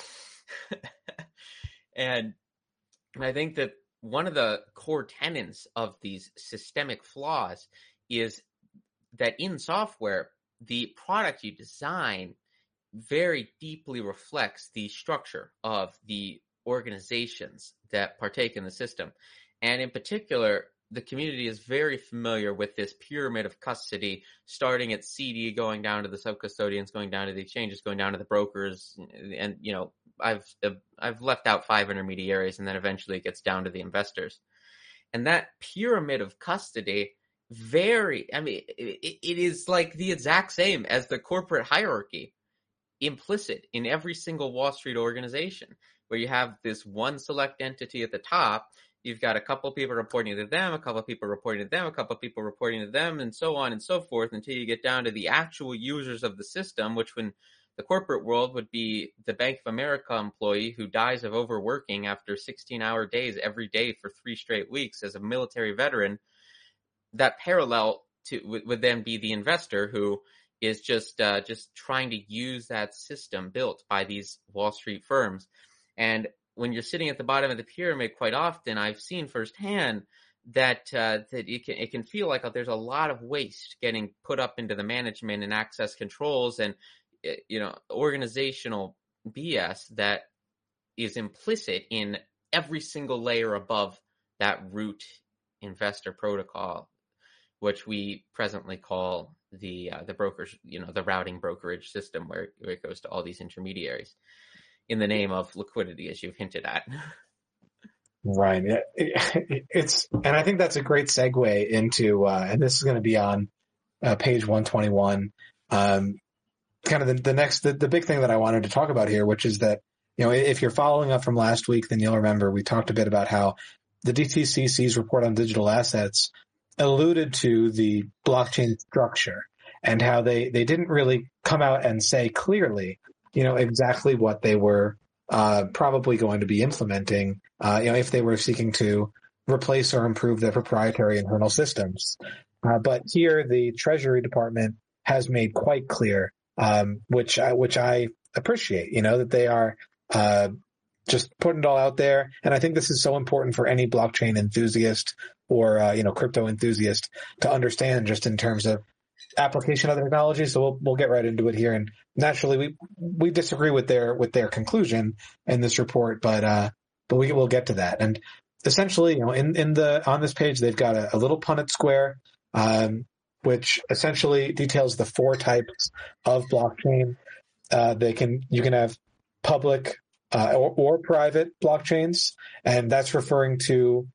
And I think that one of the core tenets of these systemic flaws is that in software, the product you design very deeply reflects the structure of the organizations that partake in the system. And in particular, the community is very familiar with this pyramid of custody, starting at CD, going down to the sub-custodians, going down to the exchanges, going down to the brokers. And, I've left out 5 intermediaries, and then eventually it gets down to the investors. And that pyramid of custody it is like the exact same as the corporate hierarchy, implicit in every single Wall Street organization, where you have this one select entity at the top. You've got a couple people reporting to them, a couple people reporting to them, a couple people reporting to them, and so on and so forth until you get down to the actual users of the system, which in the corporate world would be the Bank of America employee who dies of overworking after 16-hour days every day for 3 straight weeks as a military veteran. That parallel would then be the investor who is just trying to use that system built by these Wall Street firms. And when you're sitting at the bottom of the pyramid, quite often I've seen firsthand that it can feel like there's a lot of waste getting put up into the management and access controls and organizational BS that is implicit in every single layer above that root investor protocol, which we presently call the brokers, the routing brokerage system where it goes to all these intermediaries in the name of liquidity, as you've hinted at. Right. And I think that's a great segue into, and this is going to be on page 121. Kind of the big thing that I wanted to talk about here, which is that, if you're following up from last week, then you'll remember we talked a bit about how the DTCC's report on digital assets alluded to the blockchain structure and how they didn't really come out and say clearly, exactly what they were probably going to be implementing, if they were seeking to replace or improve their proprietary internal systems. But here the Treasury Department has made quite clear, which I appreciate, that they are just putting it all out there. And I think this is so important for any blockchain enthusiast or, crypto enthusiast to understand just in terms of application of the technology. So we'll get right into it here. And naturally we disagree with their conclusion in this report, but we'll get to that. And essentially, on this page, they've got a little Punnett square, which essentially details the 4 types of blockchain. You can have public, or private blockchains, and that's referring to,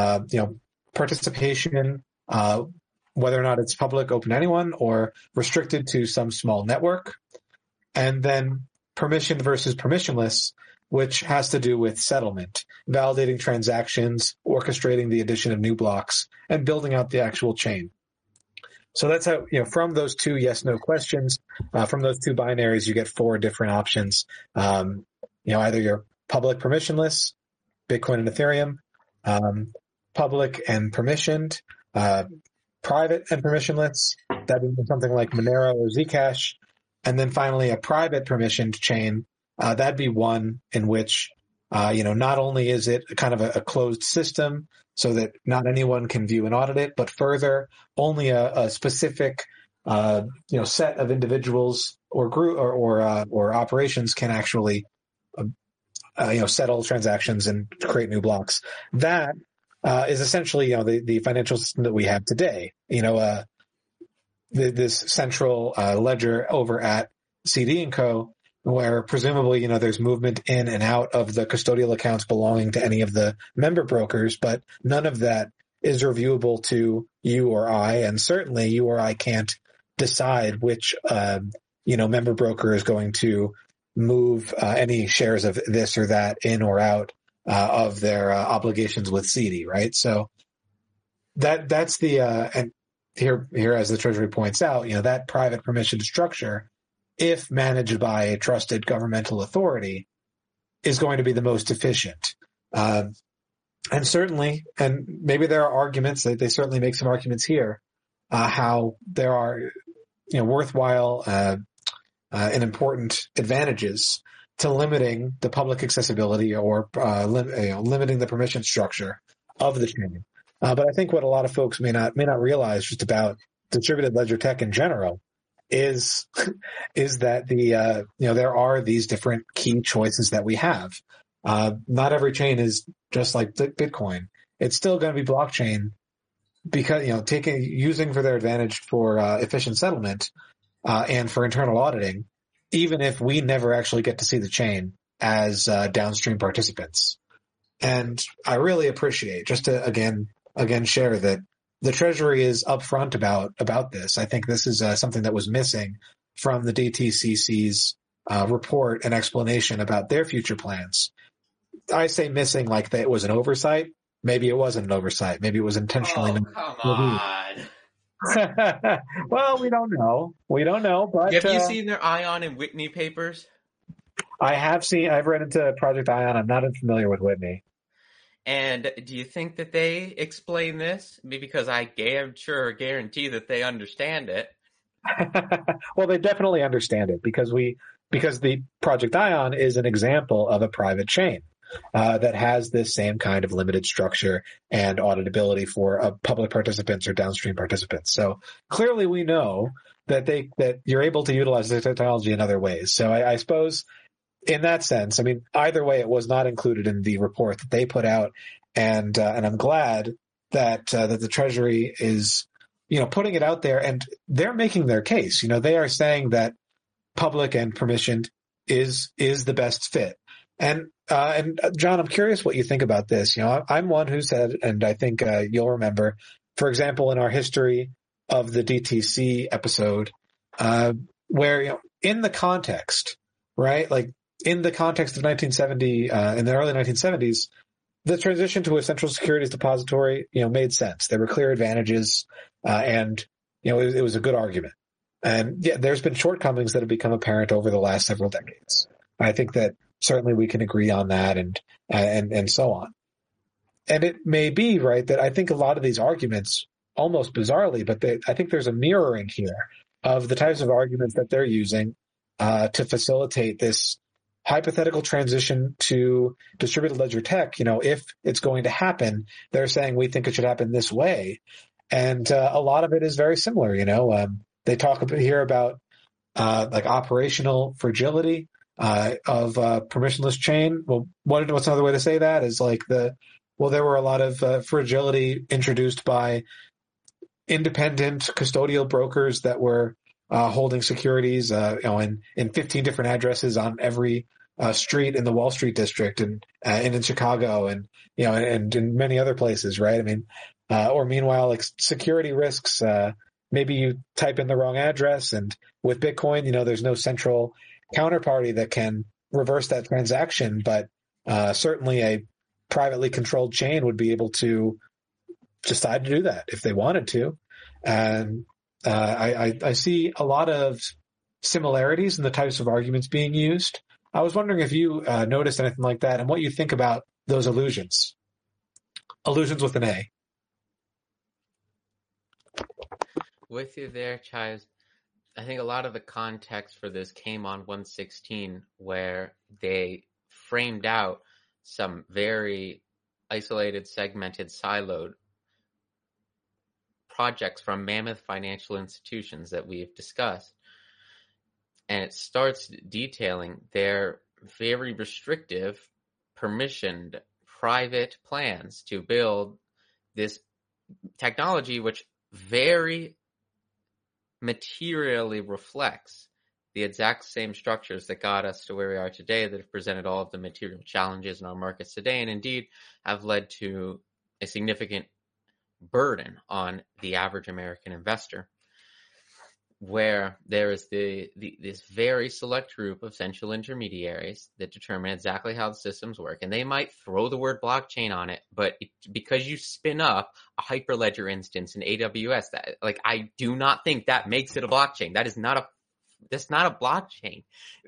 participation, whether or not it's public, open to anyone, or restricted to some small network. And then permissioned versus permissionless, which has to do with settlement, validating transactions, orchestrating the addition of new blocks, and building out the actual chain. So that's how, from those 2 yes/no questions, from those 2 binaries, you get 4 different options. Either you're public permissionless, Bitcoin and Ethereum, public and permissioned, private and permissionless. That would be something like Monero or Zcash. And then finally, a private permissioned chain. That'd be one in which, not only is it kind of a closed system so that not anyone can view and audit it, but further, only a specific, set of individuals or group or operations can actually, settle transactions and create new blocks. That is essentially, the financial system that we have today. This central ledger over at CD & Co., where presumably, there's movement in and out of the custodial accounts belonging to any of the member brokers, but none of that is reviewable to you or I, and certainly you or I can't decide which, member broker is going to move any shares of this or that in or out of their obligations with CD, right? So that's the and here as the Treasury points out, that private permissioned structure, if managed by a trusted governmental authority, is going to be the most efficient. And certainly, and maybe there are arguments, they certainly make some arguments here, how there are, worthwhile and important advantages to limiting the public accessibility or limiting the permission structure of the chain. But I think what a lot of folks may not realize just about distributed ledger tech in general is that there are these different key choices that we have. Not every chain is just like Bitcoin. It's still going to be blockchain because, using for their advantage for efficient settlement and for internal auditing, even if we never actually get to see the chain as downstream participants. And I really appreciate, just to again share, that the Treasury is upfront about this. I think this is something that was missing from the DTCC's report and explanation about their future plans. I say missing like that it was an oversight. Maybe it wasn't an oversight. Maybe it was intentionally. Oh, come on. Well, we don't know. But have you seen their Ion and Whitney papers? I've read into Project Ion. I'm not familiar with Whitney. And do you think that they explain this? Because I guarantee that they understand it. Well, they definitely understand it because the Project Ion is an example of a private chain that has this same kind of limited structure and auditability for public participants or downstream participants. So clearly we know that you're able to utilize the technology in other ways. So I suppose in that sense, either way, it was not included in the report that they put out, and I'm glad that the Treasury is, putting it out there, and they're making their case. They are saying that public and permissioned is the best fit. And John, I'm curious what you think about this. I'm one who said, and I think you'll remember, for example, in our history of the DTC episode, where in the context, right, like. In the context of 1970, in the early 1970s, the transition to a central securities depository, made sense. There were clear advantages, and it was a good argument. And yeah, there's been shortcomings that have become apparent over the last several decades. I think that certainly we can agree on that, and so on. And it may be right that I think a lot of these arguments, almost bizarrely, but I think there's a mirroring here of the types of arguments that they're using to facilitate this hypothetical transition to distributed ledger tech. If it's going to happen, they're saying we think it should happen this way. And a lot of it is very similar. They talk here about like operational fragility of permissionless chain. Well, what's another way to say that is like there were a lot of fragility introduced by independent custodial brokers that were holding securities, in 15 different addresses on every street in the Wall Street district and in Chicago and in many other places, right? Or meanwhile, like security risks, maybe you type in the wrong address, and with Bitcoin, there's no central counterparty that can reverse that transaction, but certainly a privately controlled chain would be able to decide to do that if they wanted to. And I see a lot of similarities in the types of arguments being used. I was wondering if you noticed anything like that and what you think about those illusions. Illusions with an A. With you there, Chives. I think a lot of the context for this came on 116, where they framed out some very isolated, segmented, siloed projects from mammoth financial institutions that we've discussed. And it starts detailing their very restrictive, permissioned, private plans to build this technology, which very materially reflects the exact same structures that got us to where we are today, that have presented all of the material challenges in our markets today, and indeed have led to a significant burden on the average American investor, where there is this very select group of central intermediaries that determine exactly how the systems work. And they might throw the word blockchain on it, but because you spin up a Hyperledger instance in AWS, I do not think that makes it a blockchain. That's not a blockchain.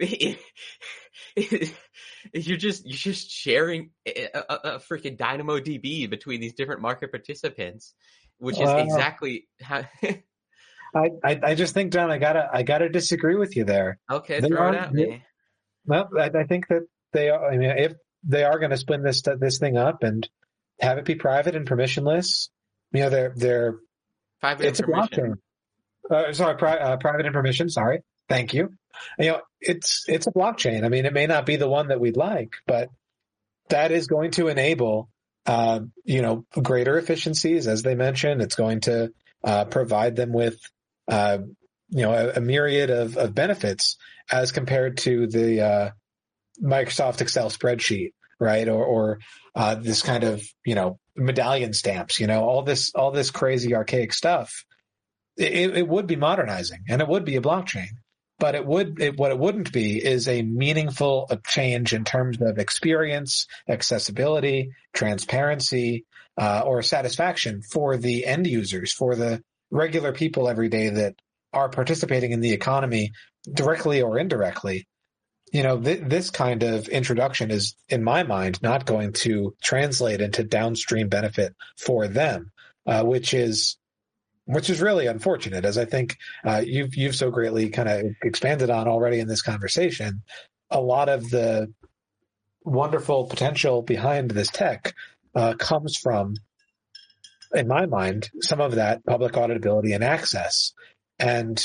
You're just sharing a freaking DynamoDB between these different market participants, which is exactly how. I just think, John, I gotta disagree with you there. Okay, throw it at me. Well, I think that they are. I mean, if they are going to spin this thing up and have it be private and permissionless, they're private. It's a blockchain. Private and permission. Sorry, thank you. It's a blockchain. I mean, it may not be the one that we'd like, but that is going to enable greater efficiencies, as they mentioned. It's going to provide them with a myriad of benefits as compared to the Microsoft Excel spreadsheet, right? Or this kind of medallion stamps, all this crazy archaic stuff. It would be modernizing, and it would be a blockchain, but what it wouldn't be is a meaningful change in terms of experience, accessibility, transparency, or satisfaction for the end users, for the regular people every day that are participating in the economy directly or indirectly. This kind of introduction is, in my mind, not going to translate into downstream benefit for them, which is really unfortunate, as I think you've so greatly kind of expanded on already in this conversation. A lot of the wonderful potential behind this tech comes from, in my mind, some of that public auditability and access. And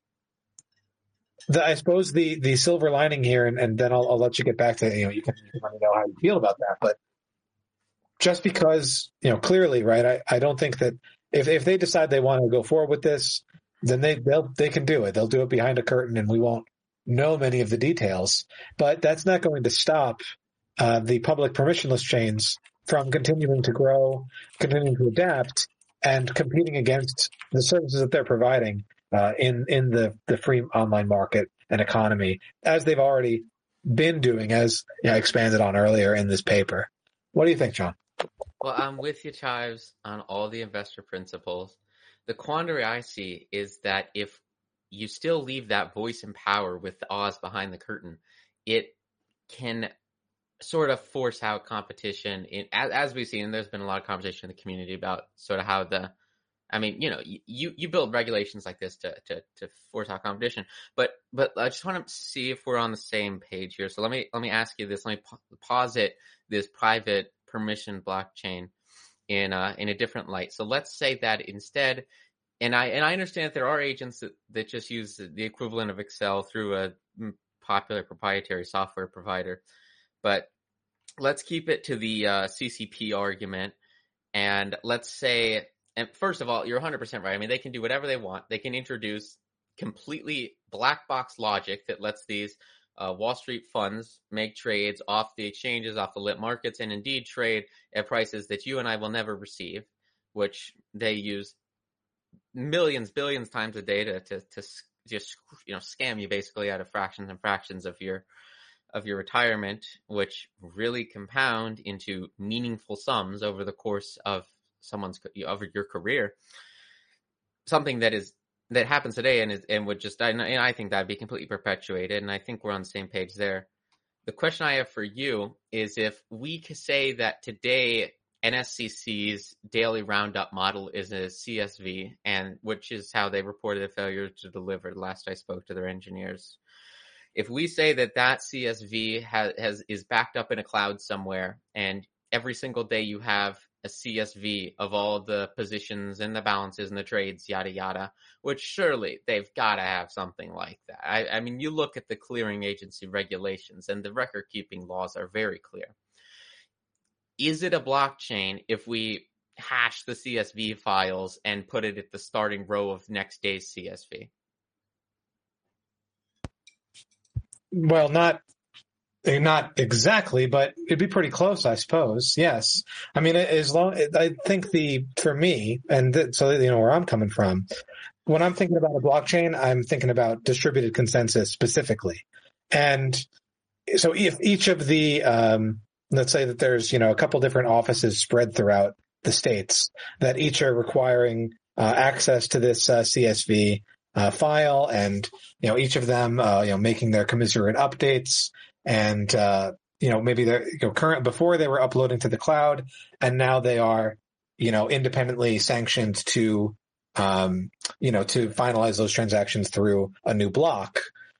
I suppose the silver lining here, and then I'll let you get back to, you can let me know how you feel about that. But just because, clearly, right, I don't think that if they decide they want to go forward with this, then they can do it. They'll do it behind a curtain, and we won't know many of the details. But that's not going to stop the public permissionless chains from continuing to grow, continuing to adapt, and competing against the services that they're providing in the free online market and economy, as they've already been doing, as expanded on earlier in this paper. What do you think, John? Well, I'm with you, Chives, on all the investor principles. The quandary I see is that if you still leave that voice and power with Oz behind the curtain, it can sort of force out competition. As we've seen, there's been a lot of conversation in the community about sort of how you build regulations like this to force out competition. But I just want to see if we're on the same page here. So let me ask you this. Let me posit this private permission blockchain in a different light. So let's say that instead, and I understand that there are agents that just use the equivalent of Excel through a popular proprietary software provider. But let's keep it to the CCP argument. And let's say, and first of all, you're 100% right. I mean, they can do whatever they want. They can introduce completely black box logic that lets these Wall Street funds make trades off the exchanges, off the lit markets, and indeed trade at prices that you and I will never receive, which they use millions, billions times a day to just scam you basically out of fractions and fractions of your retirement, which really compound into meaningful sums over the course of your career. Something that happens today and would just, and I think that'd be completely perpetuated. And I think we're on the same page there. The question I have for you is, if we say that today NSCC's daily roundup model is a CSV, and which is how they reported a failure to deliver. Last I spoke to their engineers. If we say that CSV is backed up in a cloud somewhere, and every single day you have a CSV of all the positions and the balances and the trades, yada yada, which surely they've got to have something like that. I mean, you look at the clearing agency regulations, and the record keeping laws are very clear. Is it a blockchain if we hash the CSV files and put it at the starting row of next day's CSV? Well, not exactly, but it'd be pretty close, I suppose. Yes. I mean, I think for me, and so you know where I'm coming from, when I'm thinking about a blockchain, I'm thinking about distributed consensus specifically. And so if each of the, let's say that there's, you know, a couple different offices spread throughout the states that each are requiring access to this CSV file, and, you know, each of them, you know, making their commiserate updates, and, you know, maybe they're, you know, before they were uploading to the cloud, and now they are, you know, independently sanctioned to, you know, to finalize those transactions through a new block.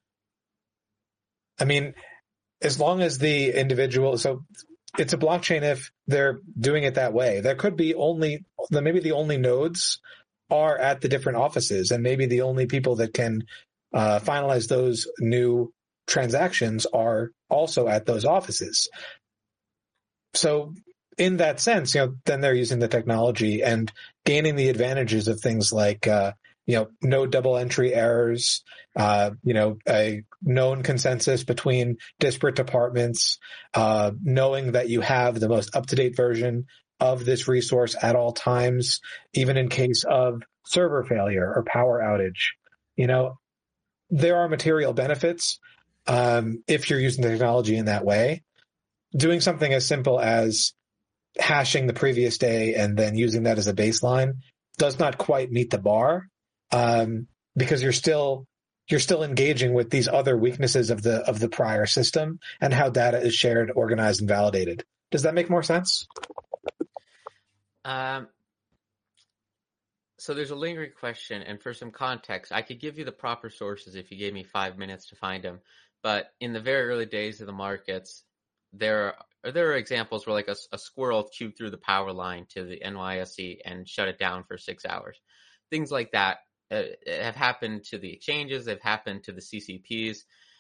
I mean, as long as the individual, so it's a blockchain if they're doing it that way. There could be maybe the only nodes are at the different offices, and maybe the only people that can finalize those new transactions are also at those offices. So in that sense, you know, then they're using the technology and gaining the advantages of things like, you know, no double entry errors, you know, a known consensus between disparate departments, knowing that you have the most up-to-date version of this resource at all times, even in case of server failure or power outage. You know, there are material benefits if you're using the technology in that way. Doing something as simple as hashing the previous day and then using that as a baseline does not quite meet the bar, because you're still engaging with these other weaknesses of the prior system and how data is shared, organized, and validated. Does that make more sense? So there's a lingering question, and for some context, I could give you the proper sources if you gave me 5 minutes to find them. But in the very early days of the markets, there are examples where like a squirrel chewed through the power line to the NYSE and shut it down for 6 hours. Things like that have happened to the exchanges. They've happened to the CCPs.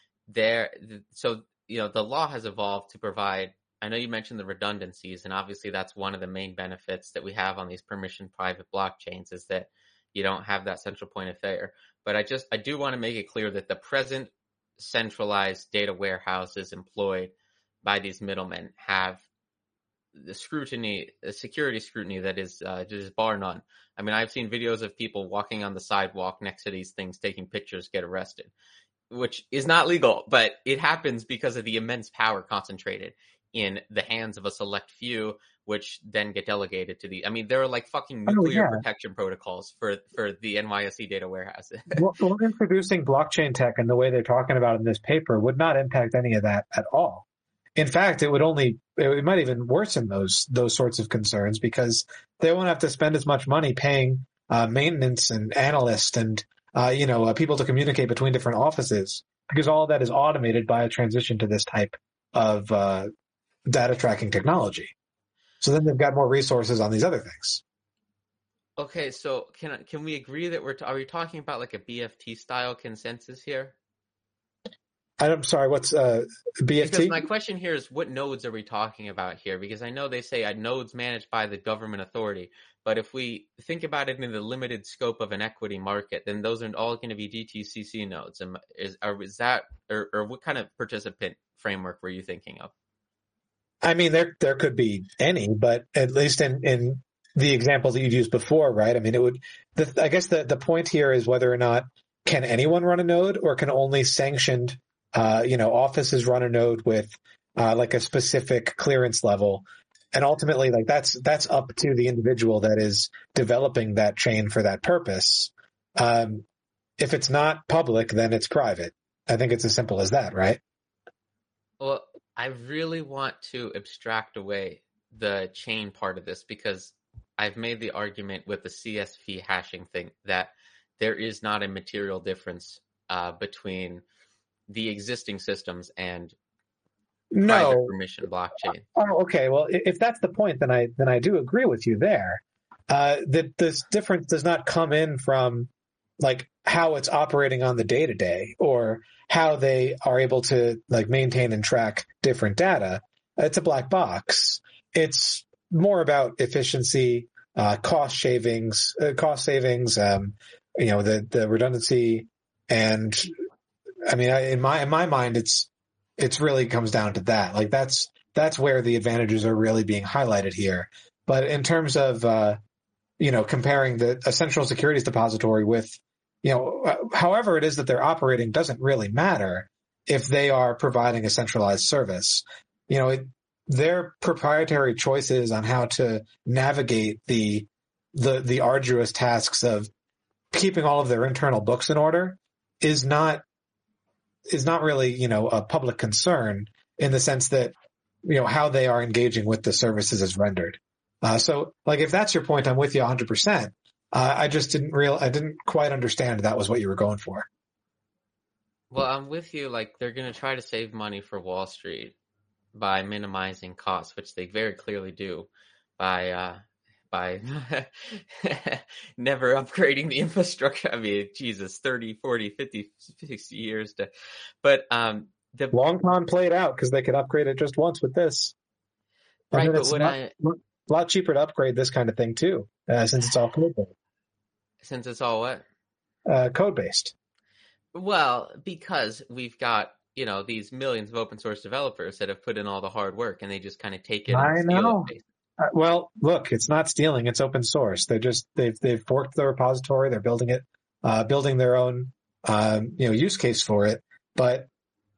So you know, the law has evolved to provide. I know you mentioned the redundancies, and obviously that's one of the main benefits that we have on these permission private blockchains is that you don't have that central point of failure. But I do want to make it clear that the present centralized data warehouses employed by these middlemen have the security scrutiny that is just bar none. I mean, I've seen videos of people walking on the sidewalk next to these things, taking pictures, get arrested, which is not legal, but it happens because of the immense power concentrated in the hands of a select few, which then get delegated to I mean, there are like fucking nuclear protection protocols for the NYSE data warehouse. Well, introducing blockchain tech and the way they're talking about it in this paper would not impact any of that at all. In fact, it might even worsen those sorts of concerns, because they won't have to spend as much money paying maintenance and analysts and people to communicate between different offices, because all of that is automated by a transition to this type of data tracking technology. So then they've got more resources on these other things. Okay, so can we agree that are we talking about like a BFT style consensus here? I'm sorry, what's BFT? Because my question here is, what nodes are we talking about here? Because I know they say nodes managed by the government authority, but if we think about it in the limited scope of an equity market, then those are all going to be DTCC nodes. Or what kind of participant framework were you thinking of? I mean, there could be any, but at least in the examples that you've used before, right? I mean, I guess the point here is whether or not can anyone run a node, or can only sanctioned offices run a node with like a specific clearance level. And ultimately, like that's up to the individual that is developing that chain for that purpose. If it's not public, then it's private. I think it's as simple as that, right? Well, I really want to abstract away the chain part of this, because I've made the argument with the CSV hashing thing that there is not a material difference between the existing systems and private No. permission blockchain. Oh, okay. Well, if that's the point, then I do agree with you there. That this difference does not come in from like how it's operating on the day to day or how they are able to like maintain and track different data. It's a black box. It's more about efficiency, cost savings, the redundancy. And I mean, in my mind, it's really comes down to that. Like that's where the advantages are really being highlighted here. But in terms of, comparing a central securities depository with, however it is that they're operating doesn't really matter if they are providing a centralized service. Their proprietary choices on how to navigate the arduous tasks of keeping all of their internal books in order is not really, a public concern in the sense that, how they are engaging with the services is rendered. So like, if that's your point, I'm with you 100%. I just I didn't quite understand that was what you were going for. Well, I'm with you. Like, they're going to try to save money for Wall Street by minimizing costs, which they very clearly do by never upgrading the infrastructure. I mean, Jesus, 30, 40, 50, 60 years but the long con played out because they could upgrade it just once with this. Right, but it's a lot cheaper to upgrade this kind of thing too, since it's all code-based. Since it's all what? Code-based. Well, because we've got, these millions of open source developers that have put in all the hard work and they just kind of take it and steal it. Well, look, it's not stealing; it's open source. They've forked the repository. They're building it, building their own, use case for it. But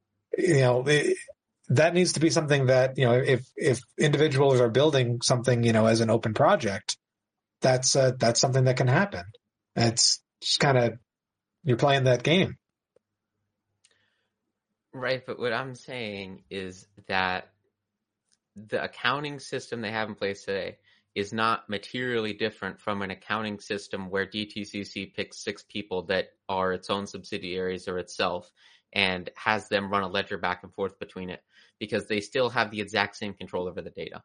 that needs to be something that if individuals are building something, as an open project, that's something that can happen. It's just kind of you're playing that game, right? But what I'm saying is that the accounting system they have in place today is not materially different from an accounting system where DTCC picks 6 people that are its own subsidiaries or itself and has them run a ledger back and forth between it, because they still have the exact same control over the data.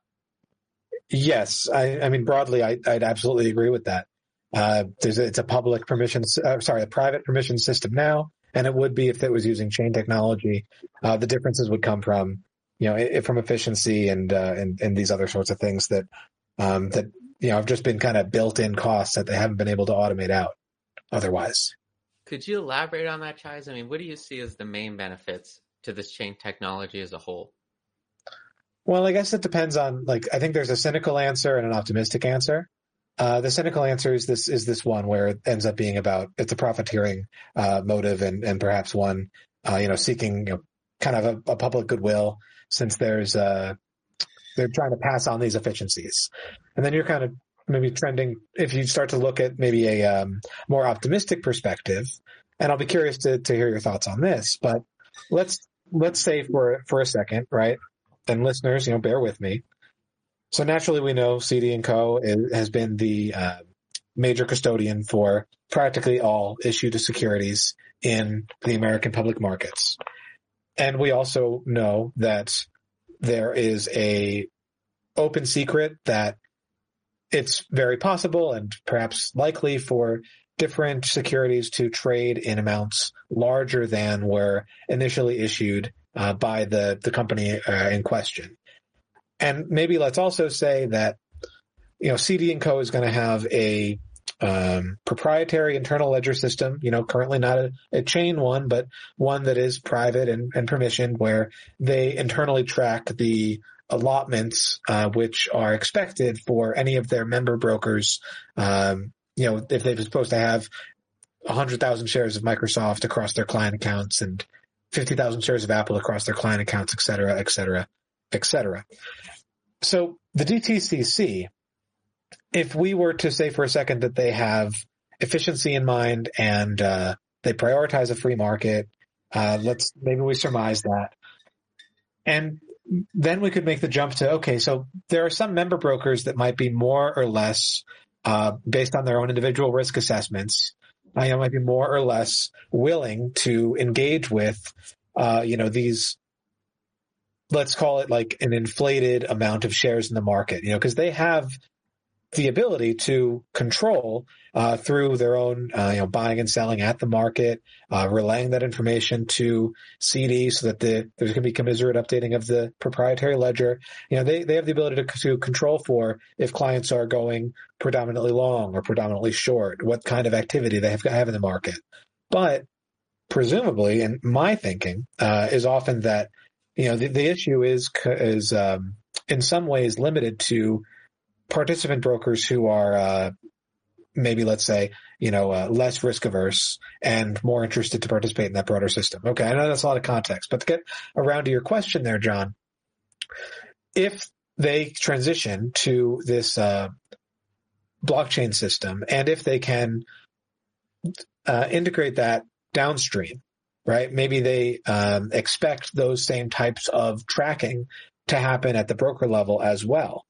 Yes. I mean, broadly, I'd absolutely agree with that. It's a public permission, a private permission system now, and it would be if it was using chain technology. The differences would come from, from efficiency and these other sorts of things that have just been kind of built-in costs that they haven't been able to automate out otherwise. Could you elaborate on that, Chais? I mean, what do you see as the main benefits to this chain technology as a whole? Well, I guess it depends on, I think there's a cynical answer and an optimistic answer. The cynical answer is this one where it ends up being about it's a profiteering motive and perhaps one seeking kind of a public goodwill, since they're trying to pass on these efficiencies. And then you're kind of maybe trending, if you start to look at maybe a more optimistic perspective, and I'll be curious to hear your thoughts on this, but let's say for a second, right? And listeners, bear with me. So naturally, we know CD&Co has been the major custodian for practically all issued securities in the American public markets. And we also know that there is a open secret that it's very possible and perhaps likely for different securities to trade in amounts larger than were initially issued by the company in question. And maybe let's also say that, CD&Co is going to have a proprietary internal ledger system, currently not a chain one, but one that is private and permissioned, where they internally track the allotments, which are expected for any of their member brokers. If they're supposed to have 100,000 shares of Microsoft across their client accounts and 50,000 shares of Apple across their client accounts, et cetera, et cetera, et cetera. So the DTCC, if we were to say for a second that they have efficiency in mind and they prioritize a free market, maybe we surmise that. And then we could make the jump to, okay, so there are some member brokers that might be more or less, based on their own individual risk assessments, might be more or less willing to engage with, these, let's call it like an inflated amount of shares in the market, because they have the ability to control through their own, buying and selling at the market, relaying that information to CD so that there's going to be commiserate updating of the proprietary ledger. They have the ability to control for if clients are going predominantly long or predominantly short, what kind of activity they have in the market. But presumably, and my thinking is often that the issue is in some ways limited to participant brokers who are maybe, let's say, less risk averse and more interested to participate in that broader system. Okay, I know that's a lot of context, but to get around to your question there, John, if they transition to this blockchain system, and if they can integrate that downstream, right? Maybe they expect those same types of tracking to happen at the broker level as well.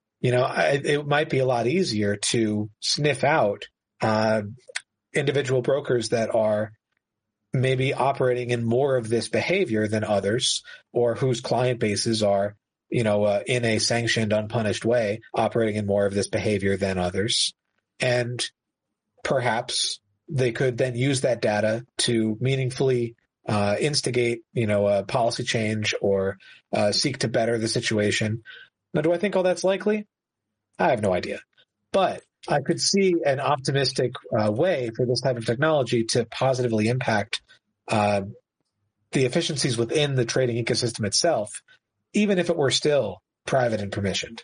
It might be a lot easier to sniff out individual brokers that are maybe operating in more of this behavior than others, or whose client bases are, in a sanctioned, unpunished way, operating in more of this behavior than others. And perhaps they could then use that data to meaningfully instigate, a policy change or seek to better the situation. Now, do I think all that's likely? I have no idea. But I could see an optimistic way for this type of technology to positively impact the efficiencies within the trading ecosystem itself, even if it were still private and permissioned.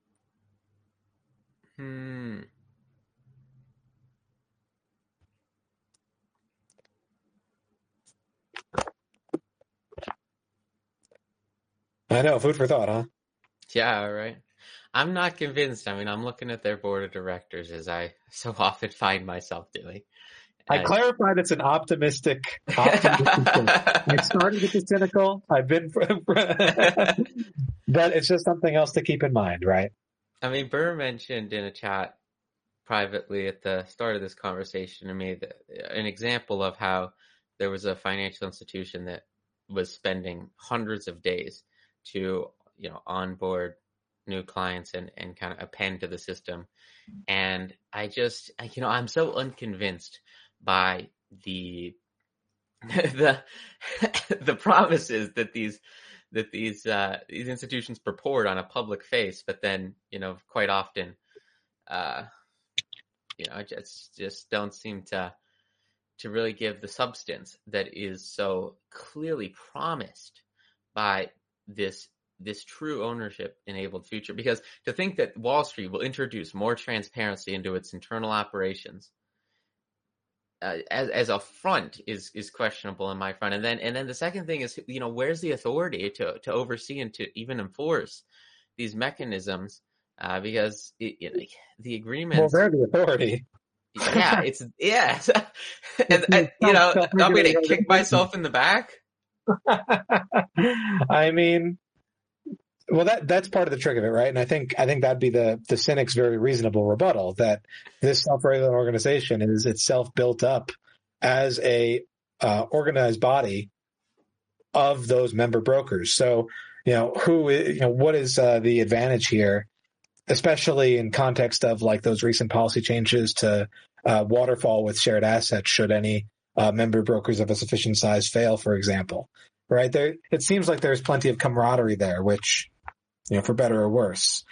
I know, food for thought, huh? Yeah, right. I'm not convinced. I mean, I'm looking at their board of directors, as I so often find myself doing. I clarified it's an optimistic thing. I started with the cynical. I've been, but it's just something else to keep in mind, right? I mean, Burr mentioned in a chat privately at the start of this conversation to me an example of how there was a financial institution that was spending hundreds of days to, onboard new clients and kind of append to the system. And I'm so unconvinced by the promises that these institutions purport on a public face, but then, quite often, just don't seem to really give the substance that is so clearly promised by this true ownership enabled future. Because to think that Wall Street will introduce more transparency into its internal operations as a front is questionable in my front. And then the second thing is, where's the authority to oversee and to even enforce these mechanisms? Because the agreements. Well, they're the authority. Yeah, and I'm going to kick myself in the back. I mean, well, that's part of the trick of it, right? And I think that'd be the cynic's very reasonable rebuttal, that this self-regulating organization is itself built up as a organized body of those member brokers. So, what is the advantage here, especially in context of like those recent policy changes to waterfall with shared assets should any member brokers of a sufficient size fail, for example, right? There, it seems like there's plenty of camaraderie there, which, for better or worse.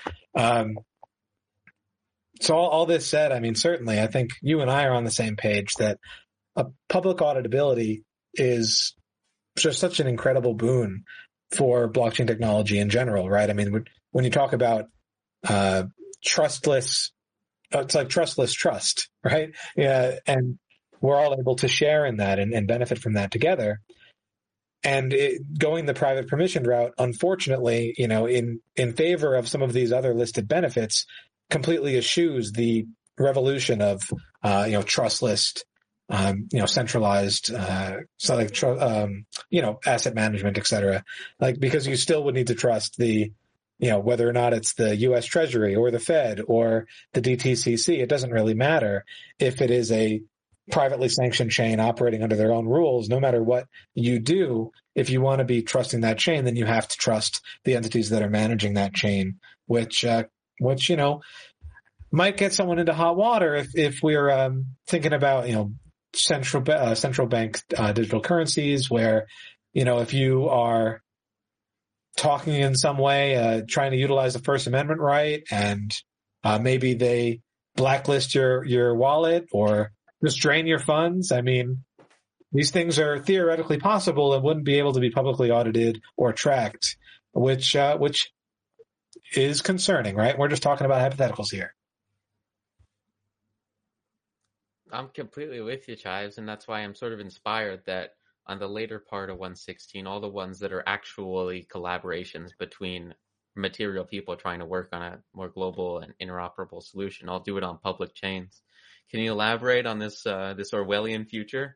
So all this said, I mean, certainly I think you and I are on the same page that public auditability is just such an incredible boon for blockchain technology in general, right? I mean, when you talk about trustless, it's like trustless trust, right? Yeah, and we're all able to share in that and benefit from that together. And going the private permission route, unfortunately, in favor of some of these other listed benefits, completely eschews the revolution of, trustless centralized, so like, asset management, et cetera. Like, because you still would need to trust whether or not it's the U.S. Treasury or the Fed or the DTCC. It doesn't really matter if it is a privately sanctioned chain operating under their own rules. No matter what you do, if you want to be trusting that chain, then you have to trust the entities that are managing that chain, which might get someone into hot water if we're thinking about central bank digital currencies, where if you are talking in some way, trying to utilize the First Amendment right, and maybe they blacklist your wallet or just drain your funds. I mean, these things are theoretically possible and wouldn't be able to be publicly audited or tracked, which is concerning, right? We're just talking about hypotheticals here. I'm completely with you, Chives, and that's why I'm sort of inspired that on the later part of 116, all the ones that are actually collaborations between material people trying to work on a more global and interoperable solution, I'll do it on public chains. Can you elaborate on this Orwellian future?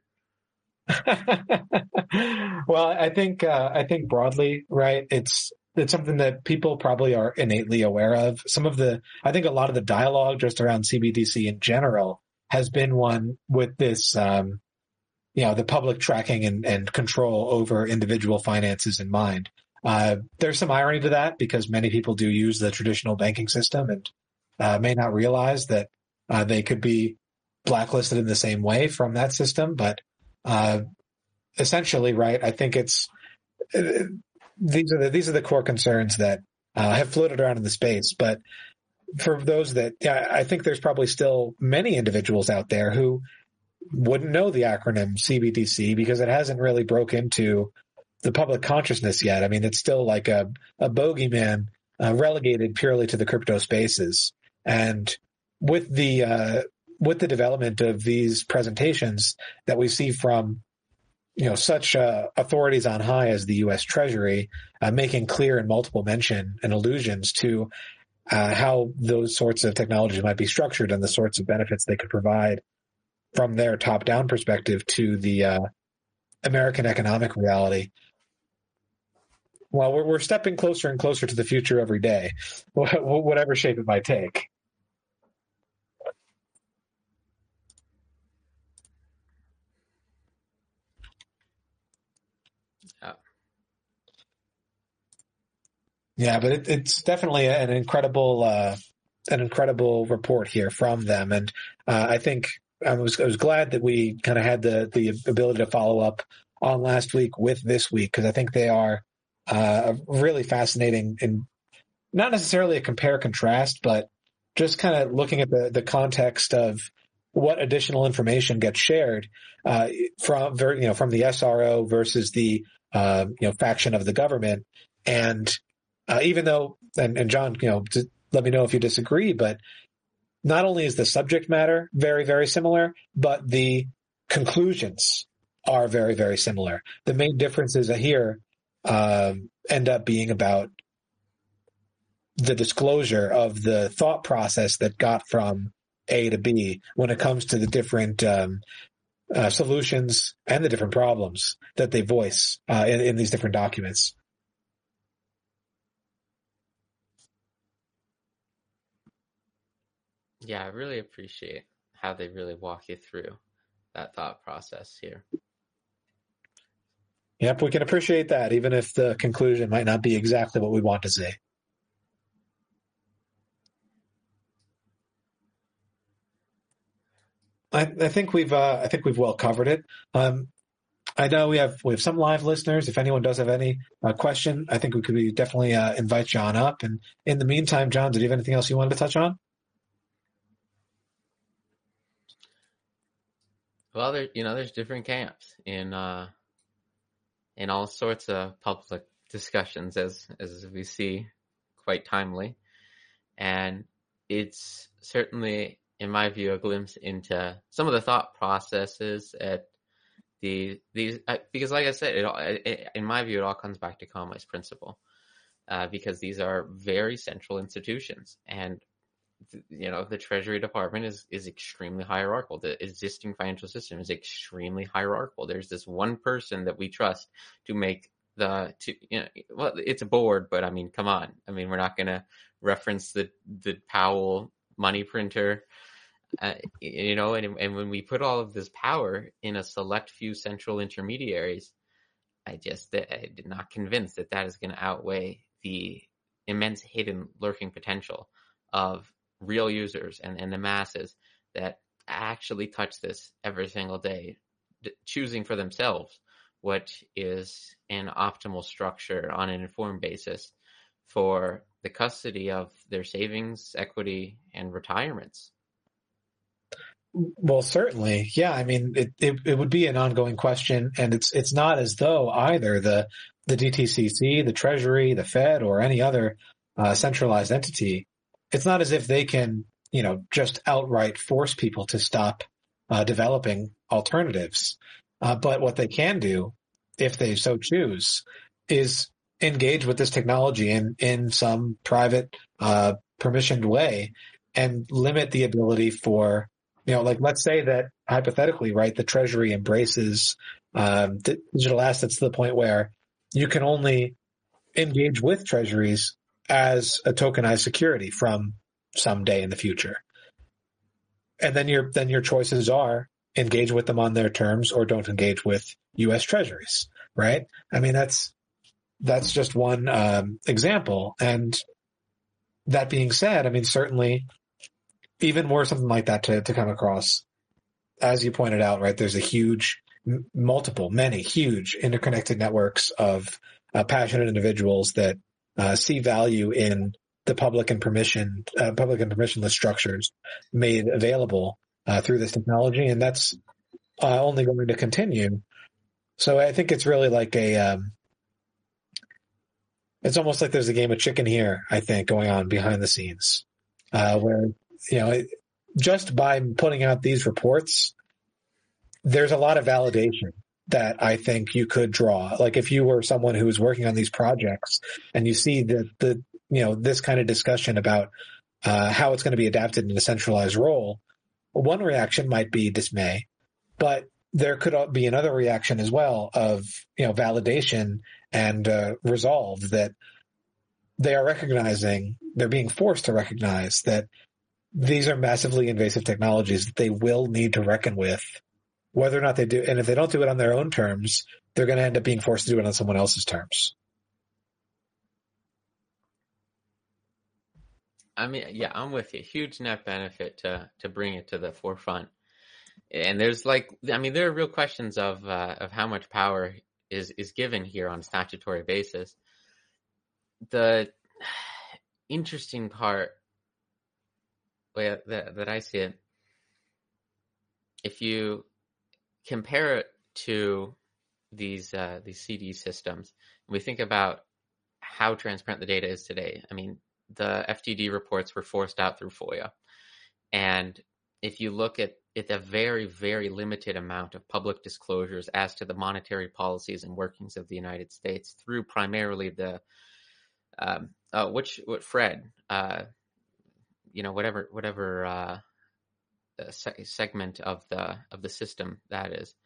Well, I think broadly, right, it's something that people probably are innately aware of. I think a lot of the dialogue just around CBDC in general has been one with this, the public tracking and control over individual finances in mind. There's some irony to that because many people do use the traditional banking system and may not realize that they could be blacklisted in the same way from that system. But essentially, right, I think these are the core concerns that have floated around in the space. But for those I think there's probably still many individuals out there who wouldn't know the acronym CBDC because it hasn't really broke into the public consciousness yet. I mean, it's still like a bogeyman relegated purely to the crypto spaces. And with the development of these presentations that we see from such authorities on high as the U.S. Treasury, making clear in multiple mention and allusions to how those sorts of technologies might be structured and the sorts of benefits they could provide from their top-down perspective to the American economic reality. Well, we're stepping closer and closer to the future every day, whatever shape it might take. Yeah, but it's definitely an incredible report here from them, and I think I was glad that we kind of had the ability to follow up on last week with this week, because I think they are really fascinating, and not necessarily a compare contrast, but just kind of looking at the context of what additional information gets shared from the SRO versus the faction of the government. And even though, and John, let me know if you disagree, but not only is the subject matter very, very similar, but the conclusions are very, very similar. The main differences here end up being about the disclosure of the thought process that got from A to B when it comes to the different solutions and the different problems that they voice in these different documents. Yeah, I really appreciate how they really walk you through that thought process here. Yep, we can appreciate that, even if the conclusion might not be exactly what we want to see. I think we've well covered it. I know we have some live listeners. If anyone does have any question, I think we could definitely invite John up. And in the meantime, John, did you have anything else you wanted to touch on? Well, there's different camps in all sorts of public discussions, as we see, quite timely, and it's certainly, in my view, a glimpse into some of the thought processes at because, like I said, in my view, it all comes back to Conway's principle, because these are very central institutions, and the Treasury Department is extremely hierarchical. The existing financial system is extremely hierarchical. There's this one person that we trust to make well, it's a board, but I mean, come on. I mean, we're not going to reference the Powell money printer, and when we put all of this power in a select few central intermediaries, I did not convinced that is going to outweigh the immense hidden lurking potential of real users and the masses that actually touch this every single day, choosing for themselves what is an optimal structure on an informed basis for the custody of their savings, equity, and retirements. Well, certainly. Yeah. I mean, it would be an ongoing question, and it's not as though either the DTCC, the Treasury, the Fed, or any other centralized entity, it's not as if they can, just outright force people to stop developing alternatives. But what they can do, if they so choose, is engage with this technology in some private, permissioned way and limit the ability for, like, let's say that hypothetically, right, the Treasury embraces digital assets to the point where you can only engage with treasuries as a tokenized security from someday in the future. And then your choices are engage with them on their terms or don't engage with U.S. treasuries, right? I mean, that's just one example. And that being said, I mean, certainly, even were something like that to come across, as you pointed out, right, there's many huge interconnected networks of passionate individuals that see value in the public and permissionless structures made available through this technology, and that's only going to continue. So I think it's really like it's almost like there's a game of chicken here, I think, going on behind the scenes, where just by putting out these reports, there's a lot of validation that I think you could draw. Like if you were someone who was working on these projects and you see that this kind of discussion about how it's going to be adapted in a centralized role, one reaction might be dismay, but there could be another reaction as well of validation and resolve that they're being forced to recognize that these are massively invasive technologies that they will need to reckon with, whether or not they do. And if they don't do it on their own terms, they're going to end up being forced to do it on someone else's terms. I mean, yeah, I'm with you. Huge net benefit to bring it to the forefront. And there's there are real questions of how much power is given here on a statutory basis. The interesting part that I see it, if you compare it to these CD systems, we think about how transparent the data is today. I mean, the FTD reports were forced out through FOIA, and if you look at a very, very limited amount of public disclosures as to the monetary policies and workings of the United States through primarily the Fred, whatever segment of the system that is.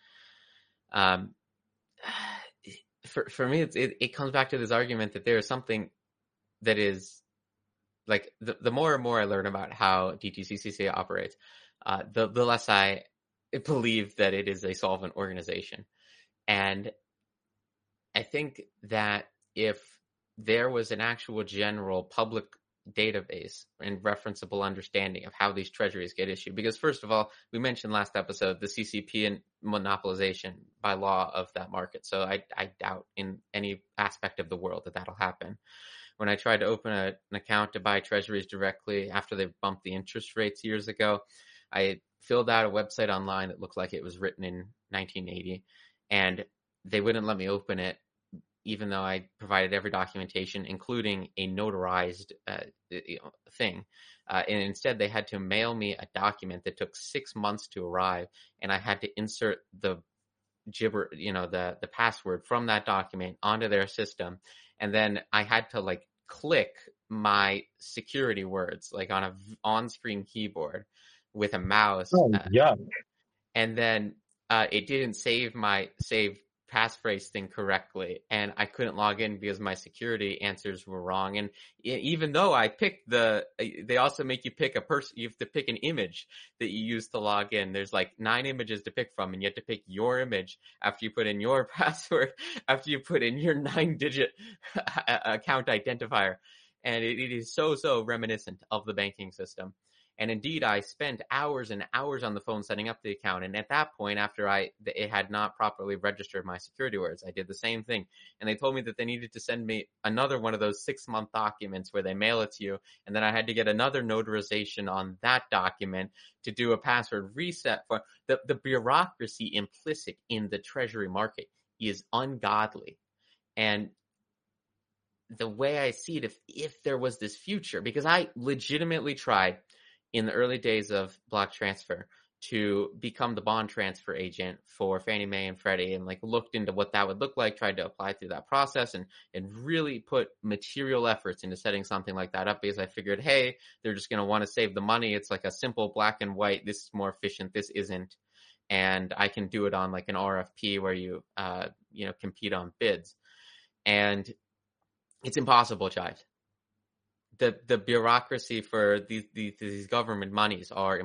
For me, it comes back to this argument that there is something that is like the more and more I learn about how DTCC operates, the less I believe that it is a solvent organization. And I think that if there was an actual general public database and referenceable understanding of how these treasuries get issued, because first of all, we mentioned last episode the CCP and monopolization by law of that market. So I doubt in any aspect of the world that that'll happen. When I tried to open an account to buy treasuries directly after they bumped the interest rates years ago, I filled out a website online that looked like it was written in 1980, and they wouldn't let me open it, even though I provided every documentation, including a notarized thing. And instead, they had to mail me a document that took 6 months to arrive, and I had to insert the password from that document onto their system. And then I had to click my security words like on a on-screen keyboard with a mouse. Oh, yeah. And then it didn't save my passphrase thing correctly, and I couldn't log in because my security answers were wrong. And even though I picked they also make you pick a person. You have to pick an image that you use to log in. There's like 9 images to pick from, and you have to pick your image after you put in your password, after you put in your 9-digit account identifier. And it is so reminiscent of the banking system. And indeed, I spent hours and hours on the phone setting up the account. And at that point, after it had not properly registered my security words, I did the same thing. And they told me that they needed to send me another one of those 6-month documents where they mail it to you. And then I had to get another notarization on that document to do a password reset. For the bureaucracy implicit in the treasury market is ungodly. And the way I see it, if there was this future, because I legitimately tried in the early days of block transfer to become the bond transfer agent for Fannie Mae and Freddie, and like looked into what that would look like, tried to apply through that process, and really put material efforts into setting something like that up, because I figured, hey, they're just going to want to save the money. It's like a simple black and white. This is more efficient. This isn't. And I can do it on like an RFP where you compete on bids. And it's impossible, Chives. The bureaucracy for these government monies are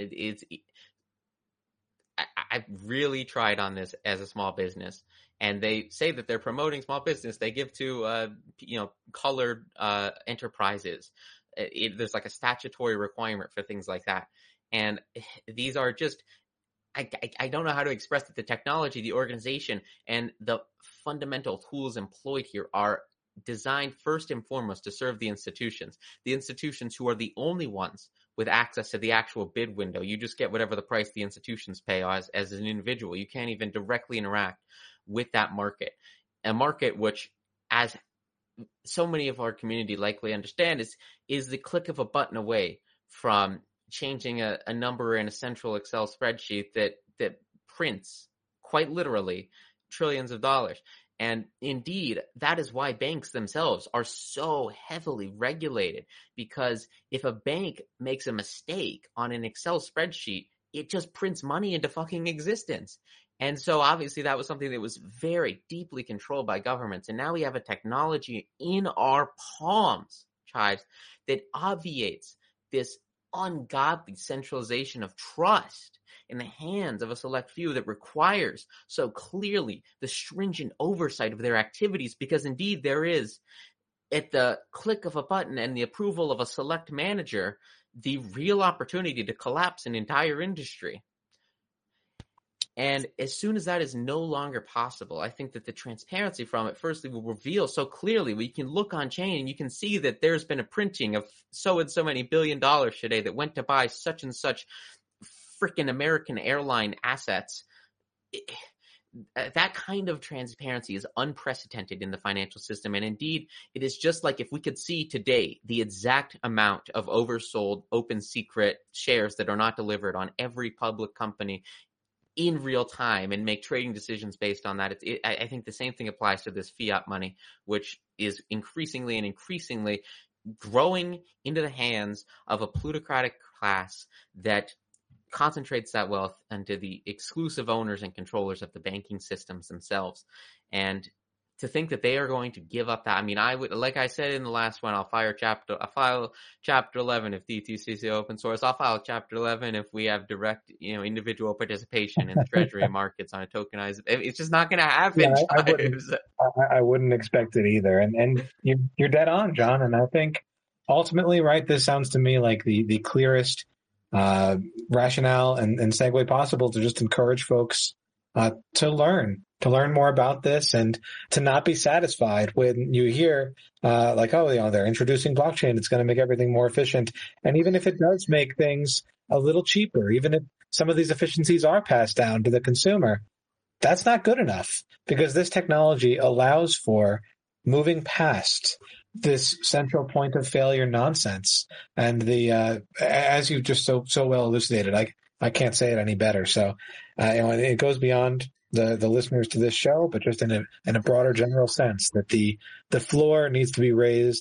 I've really tried on this as a small business, and they say that they're promoting small business. They give to colored enterprises. There's like a statutory requirement for things like that, and these are just I don't know how to express that the technology, the organization, and the fundamental tools employed here are designed first and foremost to serve the institutions who are the only ones with access to the actual bid window. You just get whatever the price the institutions pay as an individual. You can't even directly interact with that market. A market which, as so many of our community likely understand, is the click of a button away from changing a number in a central Excel spreadsheet that prints, quite literally, trillions of dollars. And indeed, that is why banks themselves are so heavily regulated, because if a bank makes a mistake on an Excel spreadsheet, it just prints money into fucking existence. And so obviously that was something that was very deeply controlled by governments. And now we have a technology in our palms, Chives, that obviates this ungodly centralization of trust in the hands of a select few that requires so clearly the stringent oversight of their activities, because indeed there is, at the click of a button and the approval of a select manager, the real opportunity to collapse an entire industry. And as soon as that is no longer possible, I think that the transparency from it, firstly, will reveal so clearly. We can look on chain and you can see that there's been a printing of so and so many $1 billion today that went to buy such and such freaking American airline assets. That kind of transparency is unprecedented in the financial system. And indeed, it is just like if we could see today the exact amount of oversold open secret shares that are not delivered on every public company in real time and make trading decisions based on that. I think the same thing applies to this fiat money, which is increasingly and increasingly growing into the hands of a plutocratic class that concentrates that wealth into the exclusive owners and controllers of the banking systems themselves. And to think that they are going to give up that, I mean, I would, like I said in the last one, I'll file chapter 11 if DTCC open source. I'll file chapter 11 if we have direct, individual participation in the treasury markets on a tokenized. It's just not going to happen. Yeah, I wouldn't expect it either. And you're dead on, John. And I think ultimately, right, this sounds to me like the clearest rationale and segue possible to just encourage folks to learn more about this and to not be satisfied when you hear they're introducing blockchain. It's going to make everything more efficient. And even if it does make things a little cheaper, even if some of these efficiencies are passed down to the consumer, that's not good enough, because this technology allows for moving past this central point of failure nonsense. And as you just so well elucidated, I can't say it any better. So, it goes beyond the listeners to this show, but just in a broader general sense that the floor needs to be raised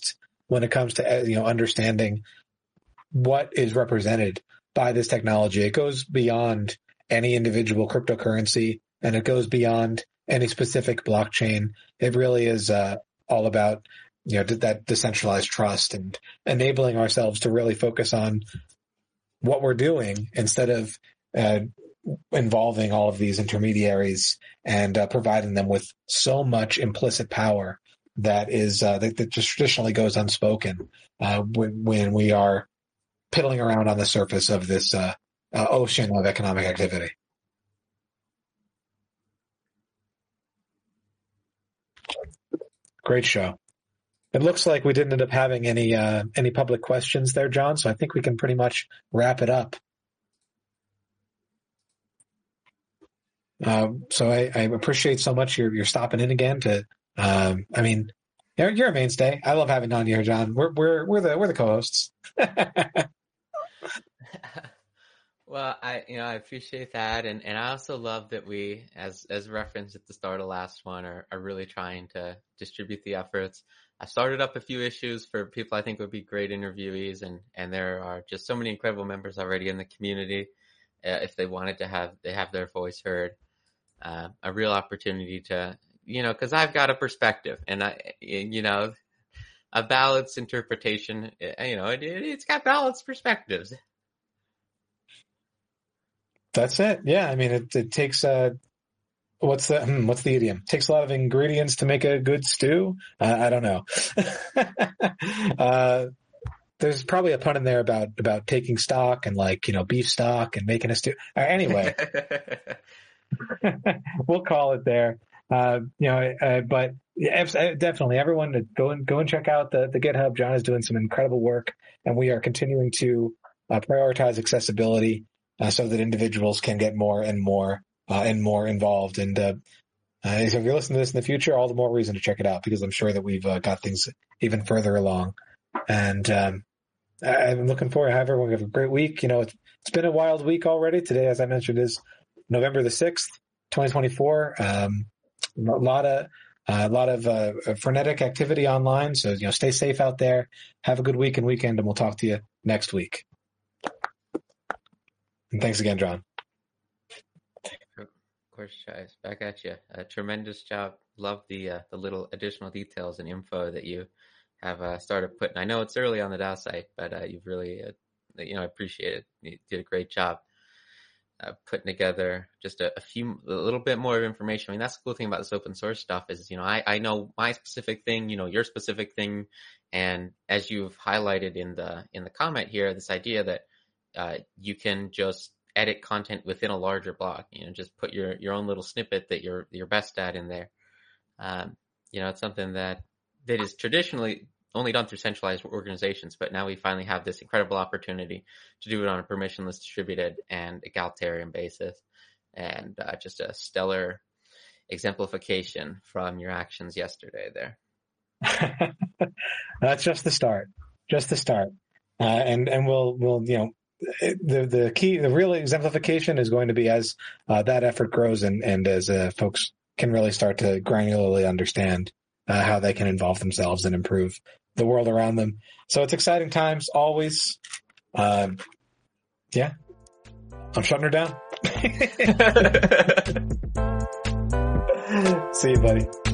when it comes to, understanding what is represented by this technology. It goes beyond any individual cryptocurrency, and it goes beyond any specific blockchain. It really is all about, that decentralized trust and enabling ourselves to really focus on what we're doing instead of involving all of these intermediaries and providing them with so much implicit power that is that just traditionally goes unspoken when we are piddling around on the surface of this ocean of economic activity. Great show. It looks like we didn't end up having any public questions there, John, so I think we can pretty much wrap it up. So I appreciate so much you're stopping in again to, you're a mainstay. I love having you on here, John. We're the co-hosts. Well, I appreciate that. And I also love that we, as referenced at the start of last one, are really trying to distribute the efforts. I started up a few issues for people I think would be great interviewees, and there are just so many incredible members already in the community. If they wanted to have their voice heard, a real opportunity to, cause I've got a perspective and a balanced interpretation, it's got balanced perspectives. That's it. Yeah. I mean, it takes, what's the idiom? It takes a lot of ingredients to make a good stew. I don't know. There's probably a pun in there about taking stock and beef stock and making a stew. Anyway, we'll call it there. But definitely everyone to go and check out the GitHub. John is doing some incredible work, and we are continuing to prioritize accessibility so that individuals can get more and more involved. And if you're listening to this in the future, all the more reason to check it out, because I'm sure that we've got things even further along. And I'm looking forward. Have everyone have a great week. It's been a wild week already. Today, as I mentioned, is November the 6th, 2024. A lot of frenetic activity online. So, stay safe out there. Have a good week and weekend, and we'll talk to you next week. And thanks again, John. Of course, Chais. Back at you. A tremendous job. Love the little additional details and info that you have started putting. I know it's early on the DAO site, but you've really, I appreciate it. You did a great job putting together just a little bit more of information. I mean, that's the cool thing about this open source stuff is, I know my specific thing, your specific thing. And as you've highlighted in the comment here, this idea that you can just edit content within a larger block, just put your own little snippet that you're best at in there. It's something that is traditionally only done through centralized organizations, but now we finally have this incredible opportunity to do it on a permissionless, distributed, and egalitarian basis. And just a stellar exemplification from your actions yesterday there. That's just the start. And we'll the key, the real exemplification is going to be as that effort grows and as folks can really start to granularly understand how they can involve themselves and improve the world around them. So it's exciting times always. I'm shutting her down. See you, buddy.